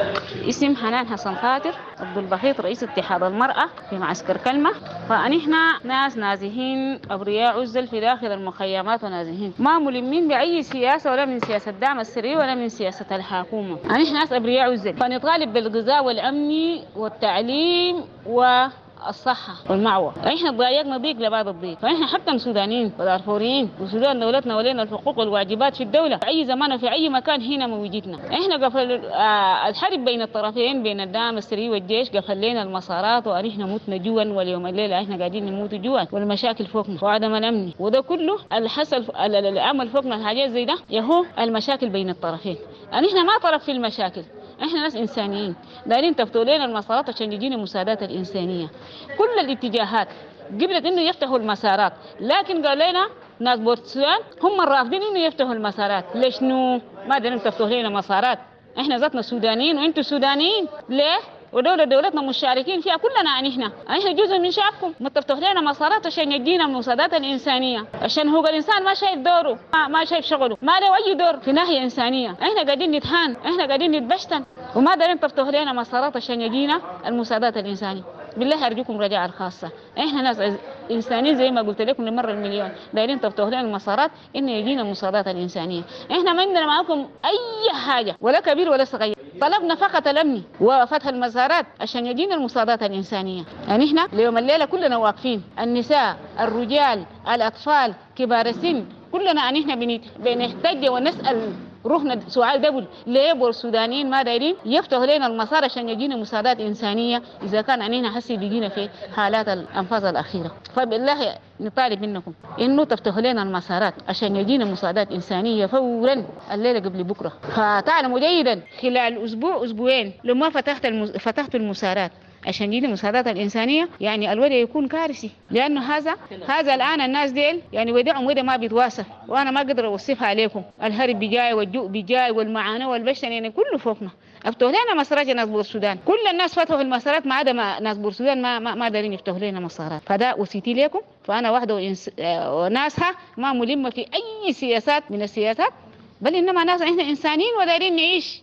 اسم حنان حسن خاطر عبد البسيط، رئيس اتحاد المرأة في معسكر كلمة. فنحن ناس نازحين أبرياء عزل في داخل المخيمات، ونازحين ما ملمين بأي سياسة، ولا من سياسة الدعم السري ولا من سياسة الحكومة. نحن ناس أبرياء عزل، فنطالب بالغذاء والأمن والتعليم و الصحة والمعوة. احنا ضايقنا ضيق لبعض الضيق، فاحنا حتى سودانيين ودارفوريين، وسودان دولتنا ولينا الحقوق والواجبات في الدولة في اي زمان وفي اي مكان هنا موجودنا. احنا قفل الحرب بين الطرفين، بين الدعم السري والجيش، قفل لنا المسارات، ونحن متنا جوا، واليوم الليلة احنا قاعدين نموت جوا، والمشاكل فوقنا وعدم الامن، وده كله الحصل العمل فوقنا الحاجات زي ده يهو المشاكل بين الطرفين. احنا ما طرف في المشاكل، احنا ناس انسانيين دايرين تفتحوا لنا المسارات عشان يجينا مساعدات الانسانيه. كل الاتجاهات قبلت انه يفتحوا المسارات، لكن قال لنا ناس بورتسودان هم الرافضين انه يفتحوا المسارات. ليش نو ما دايرين تفتحوا لنا مسارات؟ احنا ذاتنا سودانيين وانتم سودانيين، ليه؟ ودولة دولتنا مشاركين فيها كلنا. يعني احنا احنا جزء من شعبكم، ما تفتحوا لنا مسارات عشان يجينا المساعدات الانسانيه، عشان هو الانسان ما شايف دوره، ما, ما شايف شغله، ما له اي دور في ناحيه انسانيه. احنا قاعدين نتهان، احنا قاعدين نتبشتن، وما دارين تفتحوا لنا مسارات عشان يجينا المساعدات الانسانيه. بالله ارجوكم رجاء الخاصه، احنا ناس انسانيين زي ما قلت لكم لمره المليون، دايرين تفتحوا لنا المسارات ان يجينا المساعدات الانسانيه. احنا ما عندنا معاكم اي حاجه، ولا كبير ولا صغير، طلبنا فقط الامن وفتح المسارات عشان يجينا المساعدات الانسانيه. يعني احنا اليوم الليله كلنا واقفين، النساء، الرجال، الاطفال، كبار السن، كلنا يعني احنا بنحتاج ونسال روحنا سؤال دبل، ليه السودانيين ما دايرين يفتحوا لنا المسار عشان يجينا مساعدات انسانيه اذا كان علينا حسي بيجينا في حالات الانفاض الاخيره؟ فبالله نطالب منكم انه تفتحوا لنا المسارات عشان يجينا مساعدات انسانيه فورا الليله قبل بكره. فتعلموا جيدا خلال اسبوع اسبوعين لما فتحت المز... فتحت المسارات عشان يجينا المساعدات الإنسانية، يعني الوضع يكون كارثي، لأنه هذا هذا الآن الناس ديل يعني ودعهم وده ما بيتواصل، وأنا ما أقدر أوصفها عليكم. الهرب بجاي والجوع بجاي والمعاناة والبشر يعني كله فوقنا. افتحوا لنا مسارات ناس بورسودان، كل الناس فتحوا المسارات ما عدا ناس بورسودان ما ما, ما دارين يفتحوا لنا مسارات. فده وصيتي لكم، فأنا واحدة وإنس... وناسها ما ملمة في أي سياسات من السياسات، بل إنما ناس إحنا إنسانيين ودارين نعيش.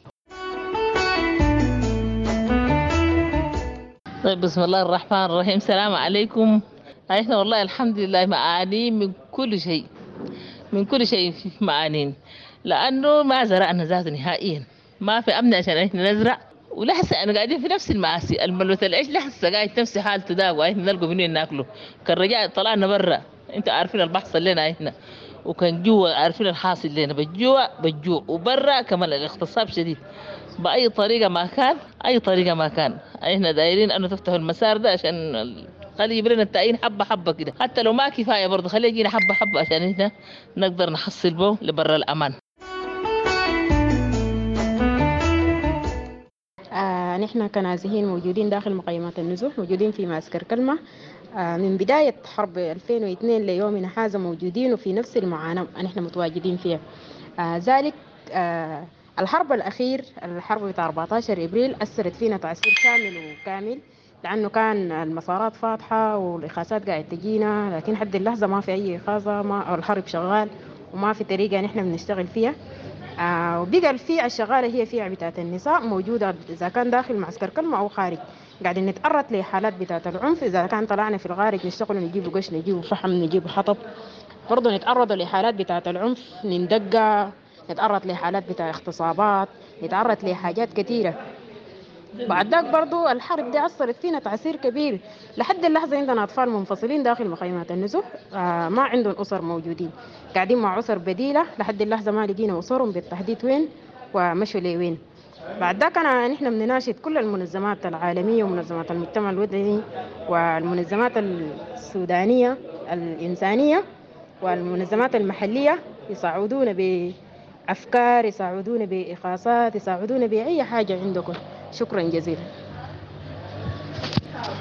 طيب بسم الله الرحمن الرحيم. السلام عليكم. احنا والله الحمد لله معانين من كل شيء، من كل شيء معانين، لانه ما زرعنا ذات نهائيا، ما في امن عشان احنا نزرع، ولحسه انا قاعدين في نفس المعاصي. الملوث العيش لحسه قاعد نفس حالته ده، واحنا نلقوا منين ناكله. كان رجع طلعنا برا، انت عارفين البحث لنا احنا، وكان جوا عارفين الحاصل لنا، بالجوع بالجوع، وبرا كمان الاغتصاب شديد بأي طريقة ما كان، أي طريقة ما كان. احنا دايرين أنه تفتحوا المسار ده عشان خلي يبرنا التعيين حبة حبة كده، حتى لو ما كفاية برضه خلي يجينا حبة حبة عشان احنا نقدر نحصل به لبر الأمان. آه نحن كنازحين موجودين داخل مخيمات النزوح، موجودين في معسكر كلمة آه من بداية حرب ألفين واثنين ليومنا هذا موجودين، وفي نفس المعاناة نحن متواجدين فيها. آه ذلك آه الحرب الأخير، الحرب بتاع أربعة عشر إبريل أثرت فينا تأثير كامل وكامل، لأنه كان المسارات فاتحة والإخاصات قاعد تجينا، لكن حد اللحظة ما في أي إخاصة، ما الحرب شغال وما في طريقة نحن بنشتغل فيها. آه وبقى الفئة الشغالة هي فئة بتاعت النساء موجودة إذا كان داخل معسكر كلمة أو خارج، قاعدين نتعرض لحالات بتاعت العنف. إذا كان طلعنا في الخارج نشتغل نجيبوا قش، نجيبوا فحم، نجيبوا حطب، برضو نتعرض لحالات بتاعت العنف، نندقى، نتعرض لحالات بتاع اغتصابات، نتعرض لحاجات كثيرة. بعد ذاك برضو الحرب دي أثرت فينا تأثير كبير. لحد اللحظة عندنا أطفال منفصلين داخل مخيمات النزوح، آه ما عندهم أسر موجودين، قاعدين مع أسر بديلة. لحد اللحظة ما لقينا أسرهم بالتحديد وين ومشوا لوين. بعد ذاك أنا نحن بنناشد كل المنظمات العالمية ومنظمات المجتمع الوطني والمنظمات السودانية الإنسانية والمنظمات المحلية يساعدونا بأفكار، يساعدونا بإخاصات، يساعدونا بأي حاجة عندكم. شكرا جزيلا.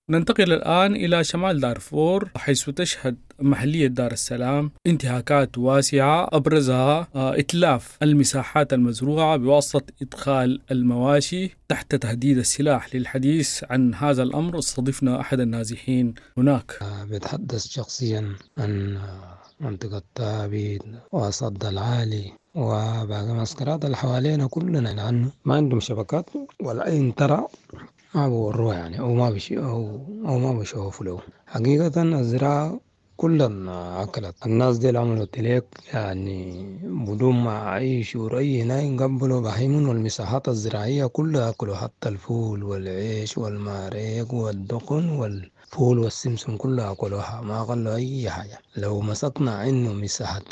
ننتقل الآن إلى شمال دارفور، حيث تشهد محلية دار السلام انتهاكات واسعة أبرزها إتلاف المساحات المزروعة بواسطة إدخال المواشي تحت تهديد السلاح. للحديث عن هذا الأمر استضفنا أحد النازحين هناك. بتحدث شخصيا عن منطقة تابيد وصد العالي وباقي المعسكرات اللي حوالينا كلنا، لأنه ما عندهم شبكات ولا أي ترى ما بوروها يعني أو ما بشي أو أو ما بشوفوا له. حقيقة الزراعة كلها أكلت. الناس دي عملوا تليك يعني بدون ما أي شعور أي هنا قبلوا بهيمون، والمساحات الزراعية كلها أكلوا، حتى الفول والعيش والماريق والدقن والفول والسمسم كلها أكلوها، ما قالوا أي حاجة. لو مسكنا إنه مساحة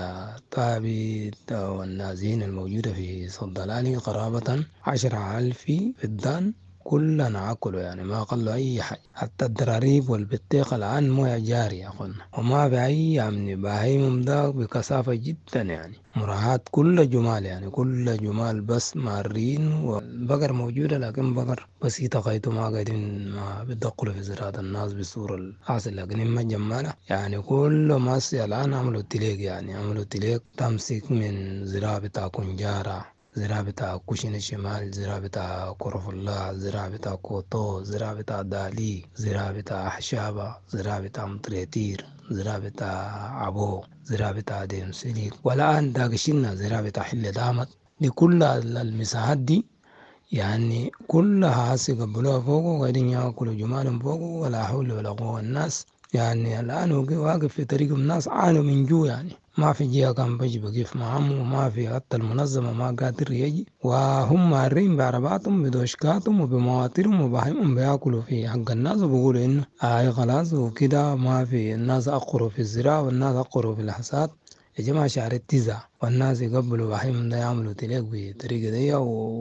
التابيت والنازين الموجودة في صد العالي قرابة عشرة ألف في الدان كلنا أكلوا يعني ما قالوا أي حاجة. حتى الدراريب والبطيخ الآن موية جارية قلنا، وما بأي يعني بهيمم ده بكثافة جدا يعني مراعاة كل جمال يعني كل جمال، بس مارين والبقر موجودة لكن بقر بسيطة قيتو ما قاعدين ما بيدخلوا في زراعة الناس بصورة الحاصل، لكن ما جمالة يعني كل ماسي الآن عملوا تليق يعني عملوا تليق تمسك من زراعة بتاع كنجارة، زراعة بتاع كوشين الشمال، زراعة بتاع كرف الله، زراعة بتاع كوتو، زراعة بتاع دالي، زراعة بتاع حشابة، زراعة بتاع مطريتير، زراعة بتاع عبو، زراعة بتاع ديم سليك، والآن داقشنا زراعة بتاع حل دامت. لكل المساحات دي يعني كلها هاسي قبلوها فوقه وقاعدين ياكلوا جمالهم فوقه ولا حول ولا قوة. الناس يعني الآن واقف في طريق الناس عانوا من جو يعني ما في جهة كان بيجي بقيف معهم، وما في حتى المنظمة ما قادر يجي، وهم مارين بعرباتهم بدوشكاتهم وبمواترهم وبهيمهم بياكلوا في حق الناس وبيقولوا إنه آه خلاص وكده ما في. الناس أقروا في الزراعة والناس أقروا في الحصاد يا جماعة شعر التزا، والناس يقبلوا بهيمهم ده يعملوا تليق بطريقة دي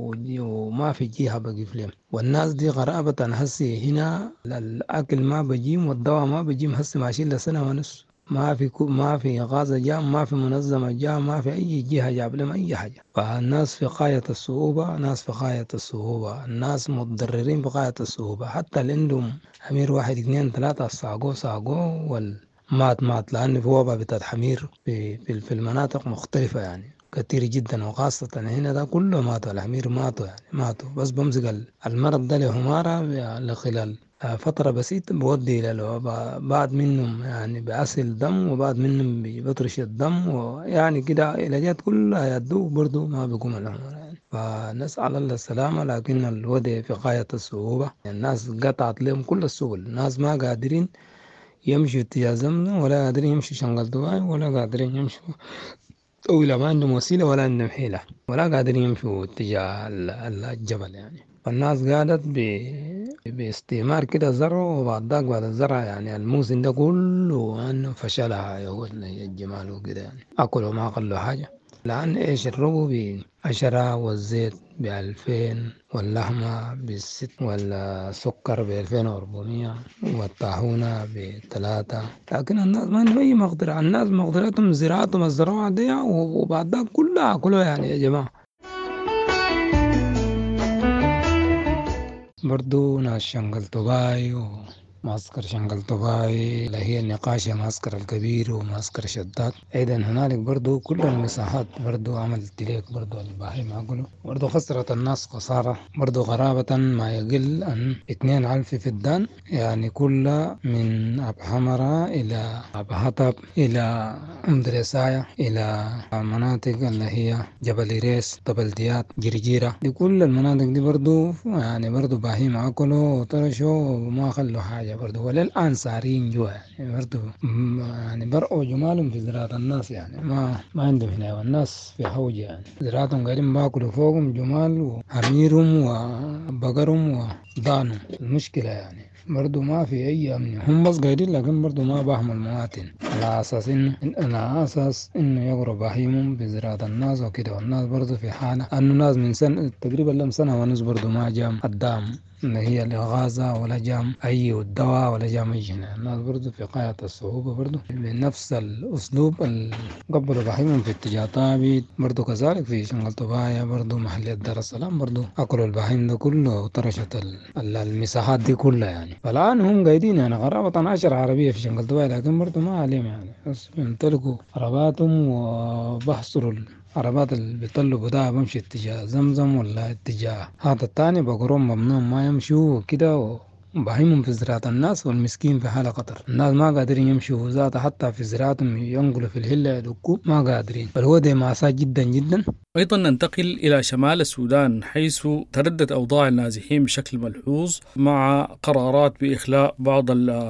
وما في جهة بقيف لهم. والناس دي غرابة هسي هنا الأكل ما بجيم والدواء ما بجيم هسي ماشي لسنة ونص، ما في ما في غاز جاء، ما في منظمة جاء، ما في أي جهة جاب لهم أي حاجة. فالناس في غاية الصعوبة، ناس في غاية الصعوبة، الناس متضررين بغاية الصعوبة. حتى اللي عندهم حمير واحد اثنين ثلاثة ساقوه ساقوه والمات مات، لأن في وباء بتاعت حمير في, في, في المناطق مختلفة يعني كتير جدا، وخاصة هنا ده كله ماتوا الحمير ماتوا يعني ماتوا. بس بمسك المرض ده لهمارة لخلال فترة بسيطة بودي إلى الوباء، بعد منهم يعني بأسل دم وبعد منهم بيطرش الدم ويعني كده العلاجات كلها يدوه برضو ما بيقوم لهم يعني. فنسأل الله السلامة، لكن الوضع في غاية الصعوبة. الناس قطعت لهم كل السبل، الناس ما قادرين يمشوا اتجاه زمزم ولا قادرين يمشوا شنغل دبي ولا قادرين يمشوا أو ما عندهم وسيلة ولا عندهم حيلة ولا قادرين يمشوا اتجاه الجبل يعني. فالناس قادت باستثمار كده زرع، وبعد ذاك بعد الزرع يعني الموسم ده كله أنه فشلها يقول الجمال وكده يعني أكلوا ما أقلوا حاجة. الآن إيش الربو بعشرة والزيت بألفين واللحمة بالست والسكر بألفين وأربعمية والطاحونة بثلاثة، لكن الناس ما عندهم أي مقدرة. الناس مقدرتهم زراعتهم الزراعة دي وبعد ذاك كلها أكلوا يعني يا جماعة. برضو ناس شنغل طباي ومعسكر شنغل طباي اللي هي النقاش معسكر الكبير ومعسكر شداد، أيضا هنالك برضو كل المساحات برضو عمل تليك برضو الباحي ما أقوله برضو خسرت الناس خسارة برضو غرابة ما يقل عن اثنين ألف في الدان يعني كل من أب حمرة إلى أب حطب إلى أم دريسايا إلى مناطق اللي هي جبل ريس طبلديات جرجيرة، دي كل المناطق دي برضو يعني برضو باحي ما أقوله وطرشوا وما خلوا حاجة برضو، وللآن سارين جوا يعني برضو يعني برقوا جمالهم في زراعة الناس يعني ما ما عندهم هنا، والناس في حوجة يعني زراعتهم قاعدين باكلوا فوقهم جمال وحميرهم وبقرهم وضانهم. المشكلة يعني برضو ما في أي أمن، هم بس قاعدين لكن برضو ما باهم المواطن على أساس إنه على أساس إنه يقروا بهيمهم بزراعة الناس وكده. والناس برضو في حالة أنه ناس من سنة تقريبا لهم سنة ونص برضو ما جام الدعم إن هي الإغاثة ولا جام أي والدواء ولا جام أي شيء. الناس برضو في غاية الصعوبة برضو بنفس الأسلوب اللي قبلوا بحيمهم في اتجاه طابت برضو كذلك في شنغل طبايا برضو محلية دار السلام برضو أكلوا البحيم ده كله وطرشت ال- المساحات دي كلها يعني. فالآن هم قايدين يعني قرابة عشر عربية في شنغل طبايا لكن برضو ما عليهم يعني بس بيمتلكوا عرباتهم وبحصروا عربات اللي بيطلوا بداها بمشي اتجاه زمزم ولا اتجاه هذا التاني بقرون ممنوع ما يمشوا كده وبهيمهم في زراعة الناس والمسكين في حالة خطر. الناس ما قادرين يمشوا ذات حتى في زراعتهم ينقلوا في الهلة يدقوا ما قادرين. فالوضع مأساة جدا جدا. أيضا ننتقل إلى شمال السودان حيث تردت أوضاع النازحين بشكل ملحوظ مع قرارات بإخلاء بعض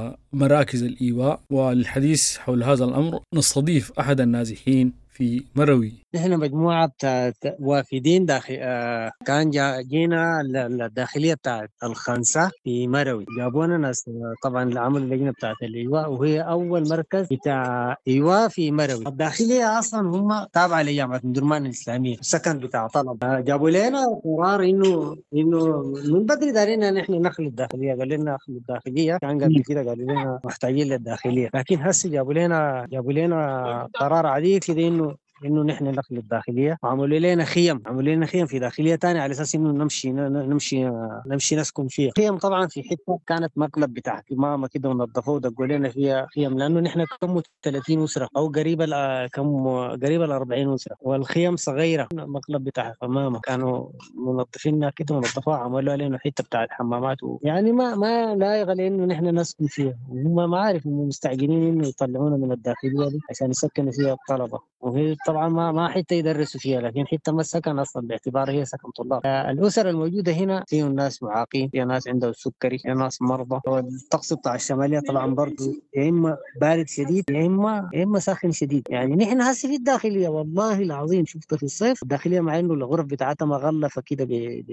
مراكز الإيواء. وللحديث حول هذا الأمر نستضيف أحد النازحين في مروي. نحن مجموعة بتاعت وافدين داخل آه كان جا جينا الداخلية بتاعت الخنسة في مروي. جابونا ناس طبعا لعمل اللجنة بتاعت الإيواء وهي أول مركز بتاع إيواء في مروي. الداخلية أصلا هم تابعة لجامعة درمان الإسلامية السكن بتاع طلب. آه جابوا لنا قرار إنه إنه من بدري دارينا نحن نخلي الداخلية. قال لنا نخلي الداخلية كان قبل كده قالوا لنا محتاجين للداخلية لكن هسه جابوا لنا جابوا لنا قرار عديد كده إنه انه نحن نخلي الداخليه وعملوا لنا خيم عملوا لنا خيم في داخليه ثانيه على اساس انه نمشي نمشي نمشي نسكن فيها. خيم طبعا في حته كانت مقلب بتاع حمامه كده ونظفوه ودقوا لنا فيها خيم لانه نحن كم ثلاثين اسره او قريبه كم قريبه ل أربعين اسره والخيم صغيره. مقلب بتاع حمامه كانوا منظفينها كده ونظفوها عملوا لنا حته بتاع الحمامات يعني ما ما لايقه لانه نحن نسكن فيها. وهم ما عارف هم مستعجلين انه يطلعونا من الداخليه دي عشان يسكنوا فيها الطلبه. وهي طبعا ما ما حتى يدرسوا فيها لكن حتى ما سكن اصلا باعتبار هي سكن طلاب. الاسر الموجوده هنا فيهم ناس معاقين فيها ناس عندهم سكري فيها ناس مرضى. والطقس بتاع الشماليه طبعا برضه يا اما بارد شديد يا اما يا اما ساخن شديد. يعني نحن هسه في الداخليه والله العظيم شفت في الصيف الداخليه مع انه الغرف بتاعتها مغلفه كده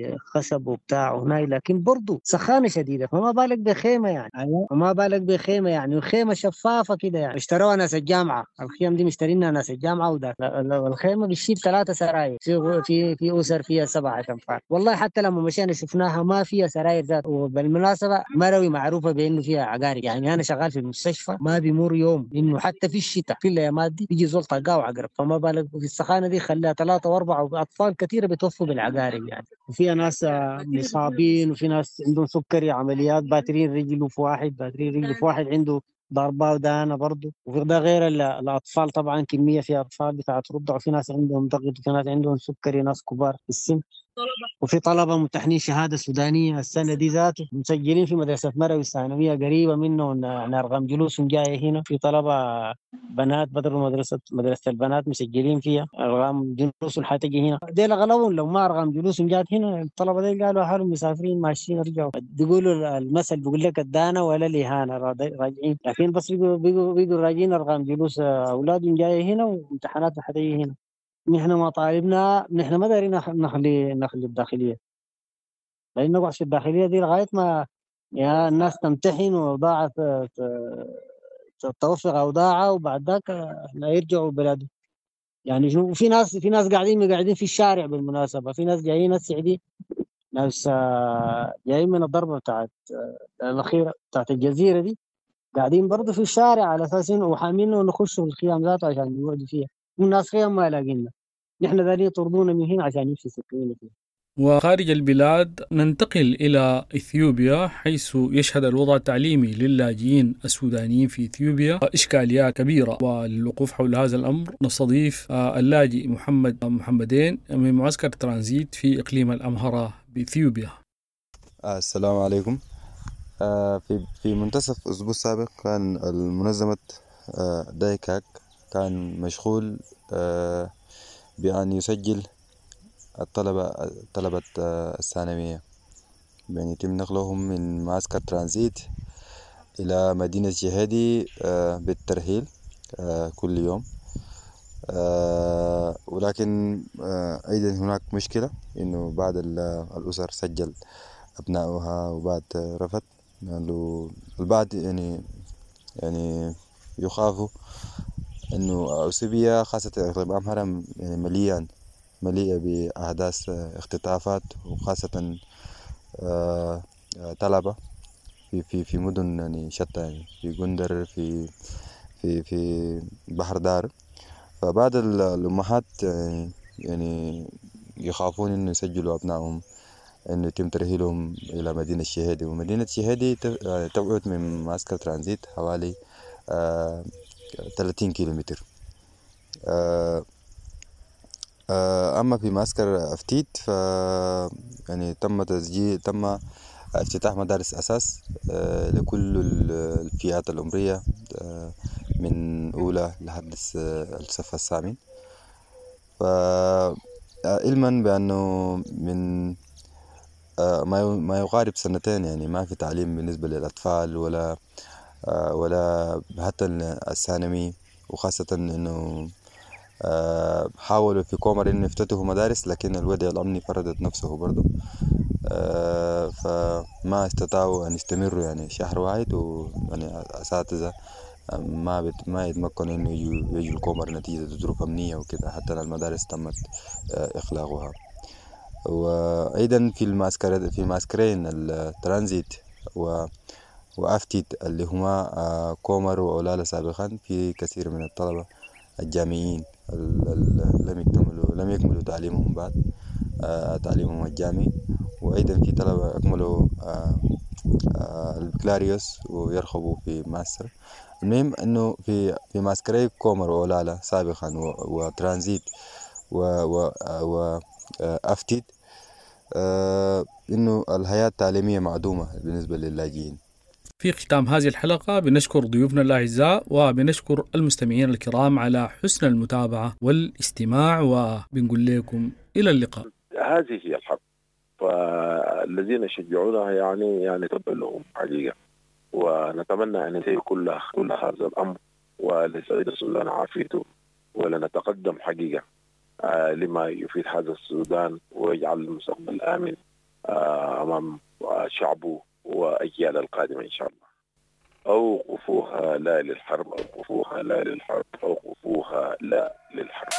بخشب وبتاع وهناي لكن برضه سخانه شديده. فما بالك بخيمه يعني فما بالك بخيمه يعني وخيمه شفافه كده يعني. اشتروها ناس الجامعه. الخيم دي مشترينها ناس الجامعه وده الخيمه بتشيل ثلاثه سراير في في في اسر فيها سبعه انفار. والله حتى لما مشينا شفناها ما فيها سراير ذات. وبالمناسبه مروي معروفه بانه فيها عقارب. يعني انا شغال في المستشفى ما بيمر يوم انه حتى في الشتاء في الايامات دي بيجي زول طلقاه وعقرب. فما بالك في السخانه دي خليها ثلاثه واربعه واطفال كثيره بتوفوا بالعقارب يعني. وفيها ناس مصابين وفي ناس عندهم سكري عمليات باترين رجله في واحد باترين رجله في واحد عنده ضربة ودانة برضو. وفي ده غير الأطفال طبعا كمية في أطفال بتاعت رضع وفي ناس عندهم ضغط وفي ناس عندهم سكري ناس كبار في السن. وفي طلبة ممتحنين شهادة سودانية السنة دي ذاته مسجلين في مدرسة مروي الثانوية قريبة منه يعني أرقام جلوسهم جاية هنا. في طلبة بنات بدروا مدرسة مدرسة البنات مسجلين فيها أرقام جلوسهم حتجي هنا. ديل أغلبهم لو ما أرقام جلوسهم جات هنا الطلبة دي قالوا حالهم مسافرين ماشيين رجعوا. بيقولوا المثل بيقول لك الدانة ولا الإهانة راجعين لكن بس بيقولوا بيقولوا بيقولوا راجعين أرقام جلوس أولادهم جاية هنا وامتحاناتهم حتجي هنا. نحن ما طالبنا نحن ما دارين نخلي نخلي الداخلية لأن نقعد في الداخلية دي لغاية ما يا الناس تمتحن وأوضاعها توفق أوضاعها وبعد ذاك لا يرجعوا بلادهم. يعني شو في ناس في ناس قاعدين قاعدين في الشارع بالمناسبة. في ناس جايين السعودية ناس جايين من الضربة بتاعت الأخيرة بتاعت الجزيرة دي قاعدين برضو في الشارع على أساس إنه وحامين ونخشوا في الخيام ذاته عشان يقعدوا فيها. والناس خيام ما لاقينا نحن ذا يطردونا من هنا عشان يمشي سكينة فيها. وخارج البلاد ننتقل إلى إثيوبيا حيث يشهد الوضع التعليمي للاجئين السودانيين في إثيوبيا إشكاليات كبيرة. وللوقوف حول هذا الأمر نستضيف اللاجئ محمد محمدين من معسكر ترانزيت في إقليم الأمهرة بإثيوبيا. السلام عليكم. في في منتصف الأسبوع السابق كان المنظمة دايكاك كان مشغول بأن يسجل الطلبة طلبة الثانوية بأن يتم نقلهم من معسكر ترانزيت إلى مدينة جهادي بالترحيل كل يوم. ولكن أيضا هناك مشكلة إنه بعض الأسر سجل أبنائها وبعد رفض لأنه البعض يعني يعني يخافوا إنه أثيوبيا خاصة إقليم أمهرة يعني مليان مليئة بأحداث اختطافات وخاصة طلبة في في في مدن يعني شتى، يعني في جندر، في في في بحر دار. فبعض الأمهات يعني يخافون إنه يسجلوا أبنائهم إنه يتم ترحيلهم إلى مدينة الشهيدي، ومدينة الشهيدي تبعد من معسكر ترانزيت حوالي ثلاثين كيلومتر. أما في معسكر أفتيت ف يعني تم تسجيل تم افتتاح مدارس أساس لكل الفئات العمرية من أولى لحد الصف الثامن. فعلما بأنه من ما يقارب سنتين يعني ما في تعليم بالنسبة للأطفال ولا ولا حتى الثانوي، وخاصة إنه حاولوا في كومر إنه يفتتحوا مدارس، لكن الوضع الأمني فرضت نفسه برضه، فما استطاعوا أن يستمروا يعني شهر واحد، ويعني أساتذة ما بت ما يتمكنوا إنه يجوا يجوا الكومر نتيجة ظروف أمنية وكذا، حتى المدارس تمت إغلاقها. وأيضا في المعسكر في معسكرين الترانزيت و وأفتيت اللي هما كومر وأولالة سابقا، في كثير من الطلبة الجامعيين لم يكملوا لم يكملوا تعليمهم بعد تعليمهم الجامعي، وأيضا في طلبة أكملوا البكالوريوس ويرغبوا في ماستر. المهم إنه في في معسكري كومر وأولالة سابقا وترانزيت وأفتيت إنه الحياة التعليمية معدومة بالنسبة للاجئين. في ختام هذه الحلقة بنشكر ضيوفنا الأعزاء وبنشكر المستمعين الكرام على حسن المتابعة والاستماع، وبنقول لكم إلى اللقاء. هذه هي الحرب، فالذين شجعونها يعني يعني تبقى لهم حقيقة، ونتمنى أن ينتهي كل كل هذا الأمر ولسعيد السودان عافيته، ولنتقدم حقيقة لما يفيد هذا السودان ويجعل المستقبل آمن أمام شعبه وأجيال القادمة إن شاء الله. أوقفوها لا للحرب، أوقفوها لا للحرب، أوقفوها لا للحرب.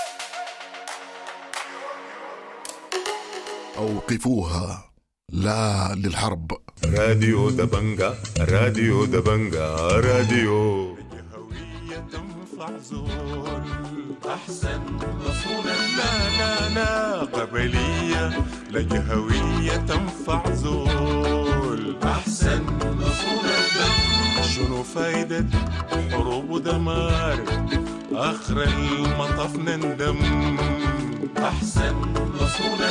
أوقفوها لا للحرب. راديو دبنجا، راديو دبنجا، راديو هوية تنفع زول أحسن مصونة. لا لا لا قبلية لجهوية تنفع زول أحسن مصونة. شنو فايدة حروب ودمار آخر المطاف نندم. أحسن مصونة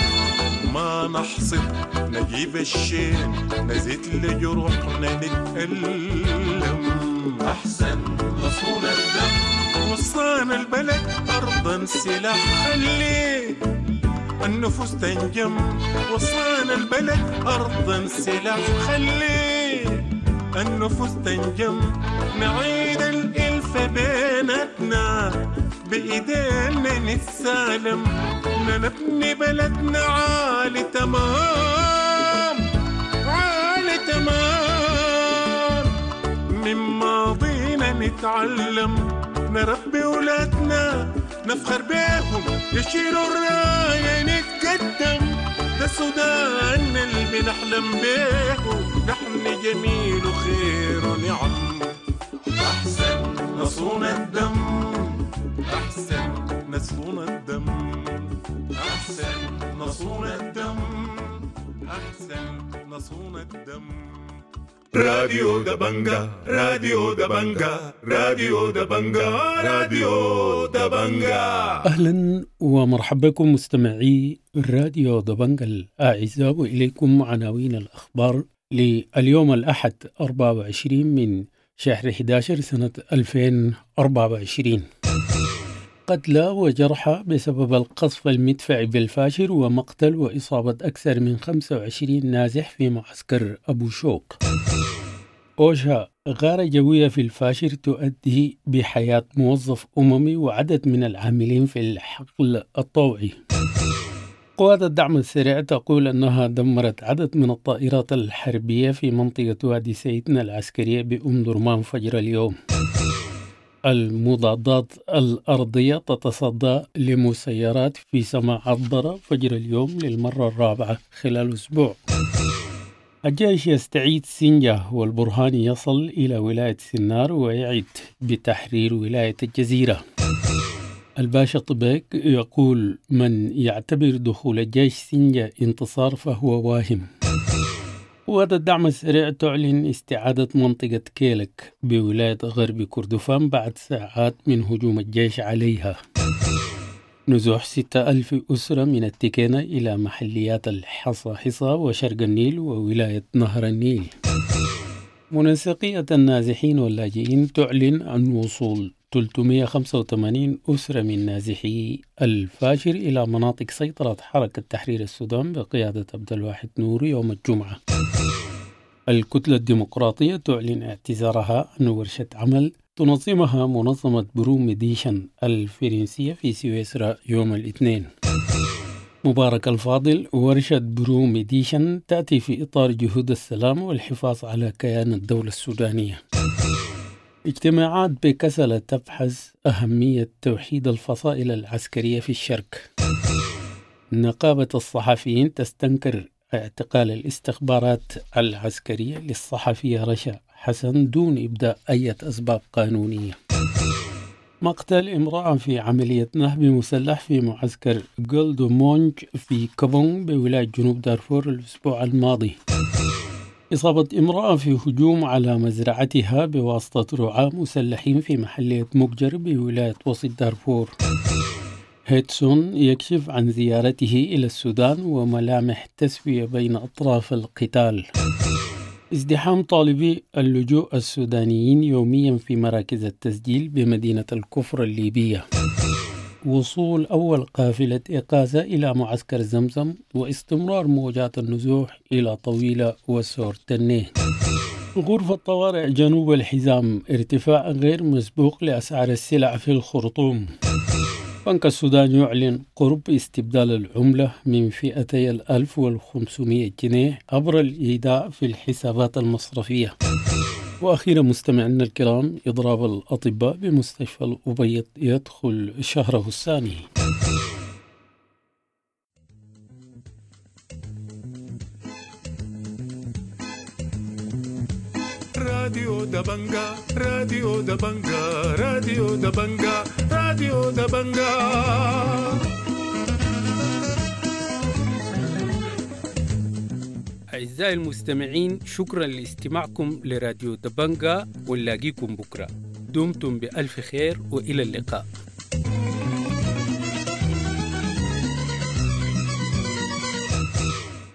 ما نحصد نجيب الشين نزيد لجروحنا نتألم. أحسن مصونة وصان البلد أرضا سلاح خليه النفوس تنجم. وصان البلد أرضا سلاح خليه النفوس تنجم. نعيد الإلف بيناتنا بإيدينا نتسالم. نبني بلدنا عالي تمام، عالي تمام. من ماضينا نتعلم، نربي ولادنا نفخر بيهم يشيلوا الراية نتقدم. ده السودان اللي بنحلم بيه نحن جميل وخير ونعم. أحسن نصون الدم، أحسن نصون الدم، أحسن نصون الدم، أحسن نصون الدم. راديو دبنجا، راديو دبنجا، راديو دبنجا، راديو دبنجا. أهلا ومرحبا بكم مستمعي راديو دبنجا الأعزاء، وإليكم عناوين الأخبار لليوم الأحد أربعة وعشرين من شهر أحد عشر سنة ألفين وأربعة وعشرين. قتلى وجرحى بسبب القصف المدفعي بالفاشر، ومقتل وإصابة أكثر من خمسة وعشرين نازح في معسكر أبو شوك. أوشا: غارة جوية في الفاشر تؤدي بحياة موظف أممي وعدد من العاملين في الحقل الطوعي. قوات الدعم السريع تقول أنها دمرت عدد من الطائرات الحربية في منطقة وادي سيدنا العسكرية بأم درمان فجر اليوم. المضادات الأرضية تتصدى لمسيرات في سماء عضرة فجر اليوم للمرة الرابعة خلال أسبوع. الجيش يستعيد سينجا والبرهان يصل إلى ولاية سنار ويعد بتحرير ولاية الجزيرة. الباشا طبيك يقول من يعتبر دخول الجيش سينجا انتصار فهو واهم. قوات الدعم السريع تعلن استعادة منطقة كيلك بولاية غرب كردفان بعد ساعات من هجوم الجيش عليها. نزوح ستة ألف أسرة من التكينة إلى محليات الحصى حصى وشرق النيل وولاية نهر النيل. منسقية النازحين واللاجئين تعلن عن وصول ثلاثمئة وخمسة وثمانين أسرة من نازحي الفاشر إلى مناطق سيطرة حركة تحرير السودان بقيادة عبد الواحد نور يوم الجمعة. الكتلة الديمقراطية تعلن اعتذارها عن ورشة عمل تنظمها منظمة برو ميديشن الفرنسية في سويسرا يوم الاثنين. مبارك الفاضل، ورشة برو ميديشن تأتي في إطار جهود السلام والحفاظ على كيان الدولة السودانية. اجتماعات بكسلة تبحث أهمية توحيد الفصائل العسكرية في الشرق. نقابة الصحفيين تستنكر اعتقال الاستخبارات العسكرية للصحفية رشا حسن دون إبداء أي أسباب قانونية. مقتل امرأة في عملية نهب مسلح في معسكر جولدو مونج في كابونغ بولاية جنوب دارفور الأسبوع الماضي. إصابة امرأة في هجوم على مزرعتها بواسطة رعاة مسلحين في محلية مقجر بولاية وسط دارفور. هيتسون يكشف عن زيارته إلى السودان وملامح تسوية بين أطراف القتال. ازدحام طالبي اللجوء السودانيين يوميا في مراكز التسجيل بمدينة الكفر الليبية. وصول أول قافلة إقازة إلى معسكر زمزم واستمرار موجات النزوح إلى طويلة وسور تنيه. غرفة طوارئ جنوب الحزام، ارتفاع غير مسبوق لأسعار السلع في الخرطوم. بنك السودان يعلن قرب استبدال العملة من فئتي الألف والخمسمائة جنيه عبر الإيداع في الحسابات المصرفية. وأخيرا مستمعينا الكرام، إضراب الأطباء بمستشفى الأبيض يدخل شهره الثاني. راديو دبنجا راديو دبنجا راديو دبنجا راديو دبنجا. أعزائي المستمعين، شكرا لاستماعكم لراديو دبنجا، ونلاقيكم بكرة. دمتم بألف خير وإلى اللقاء.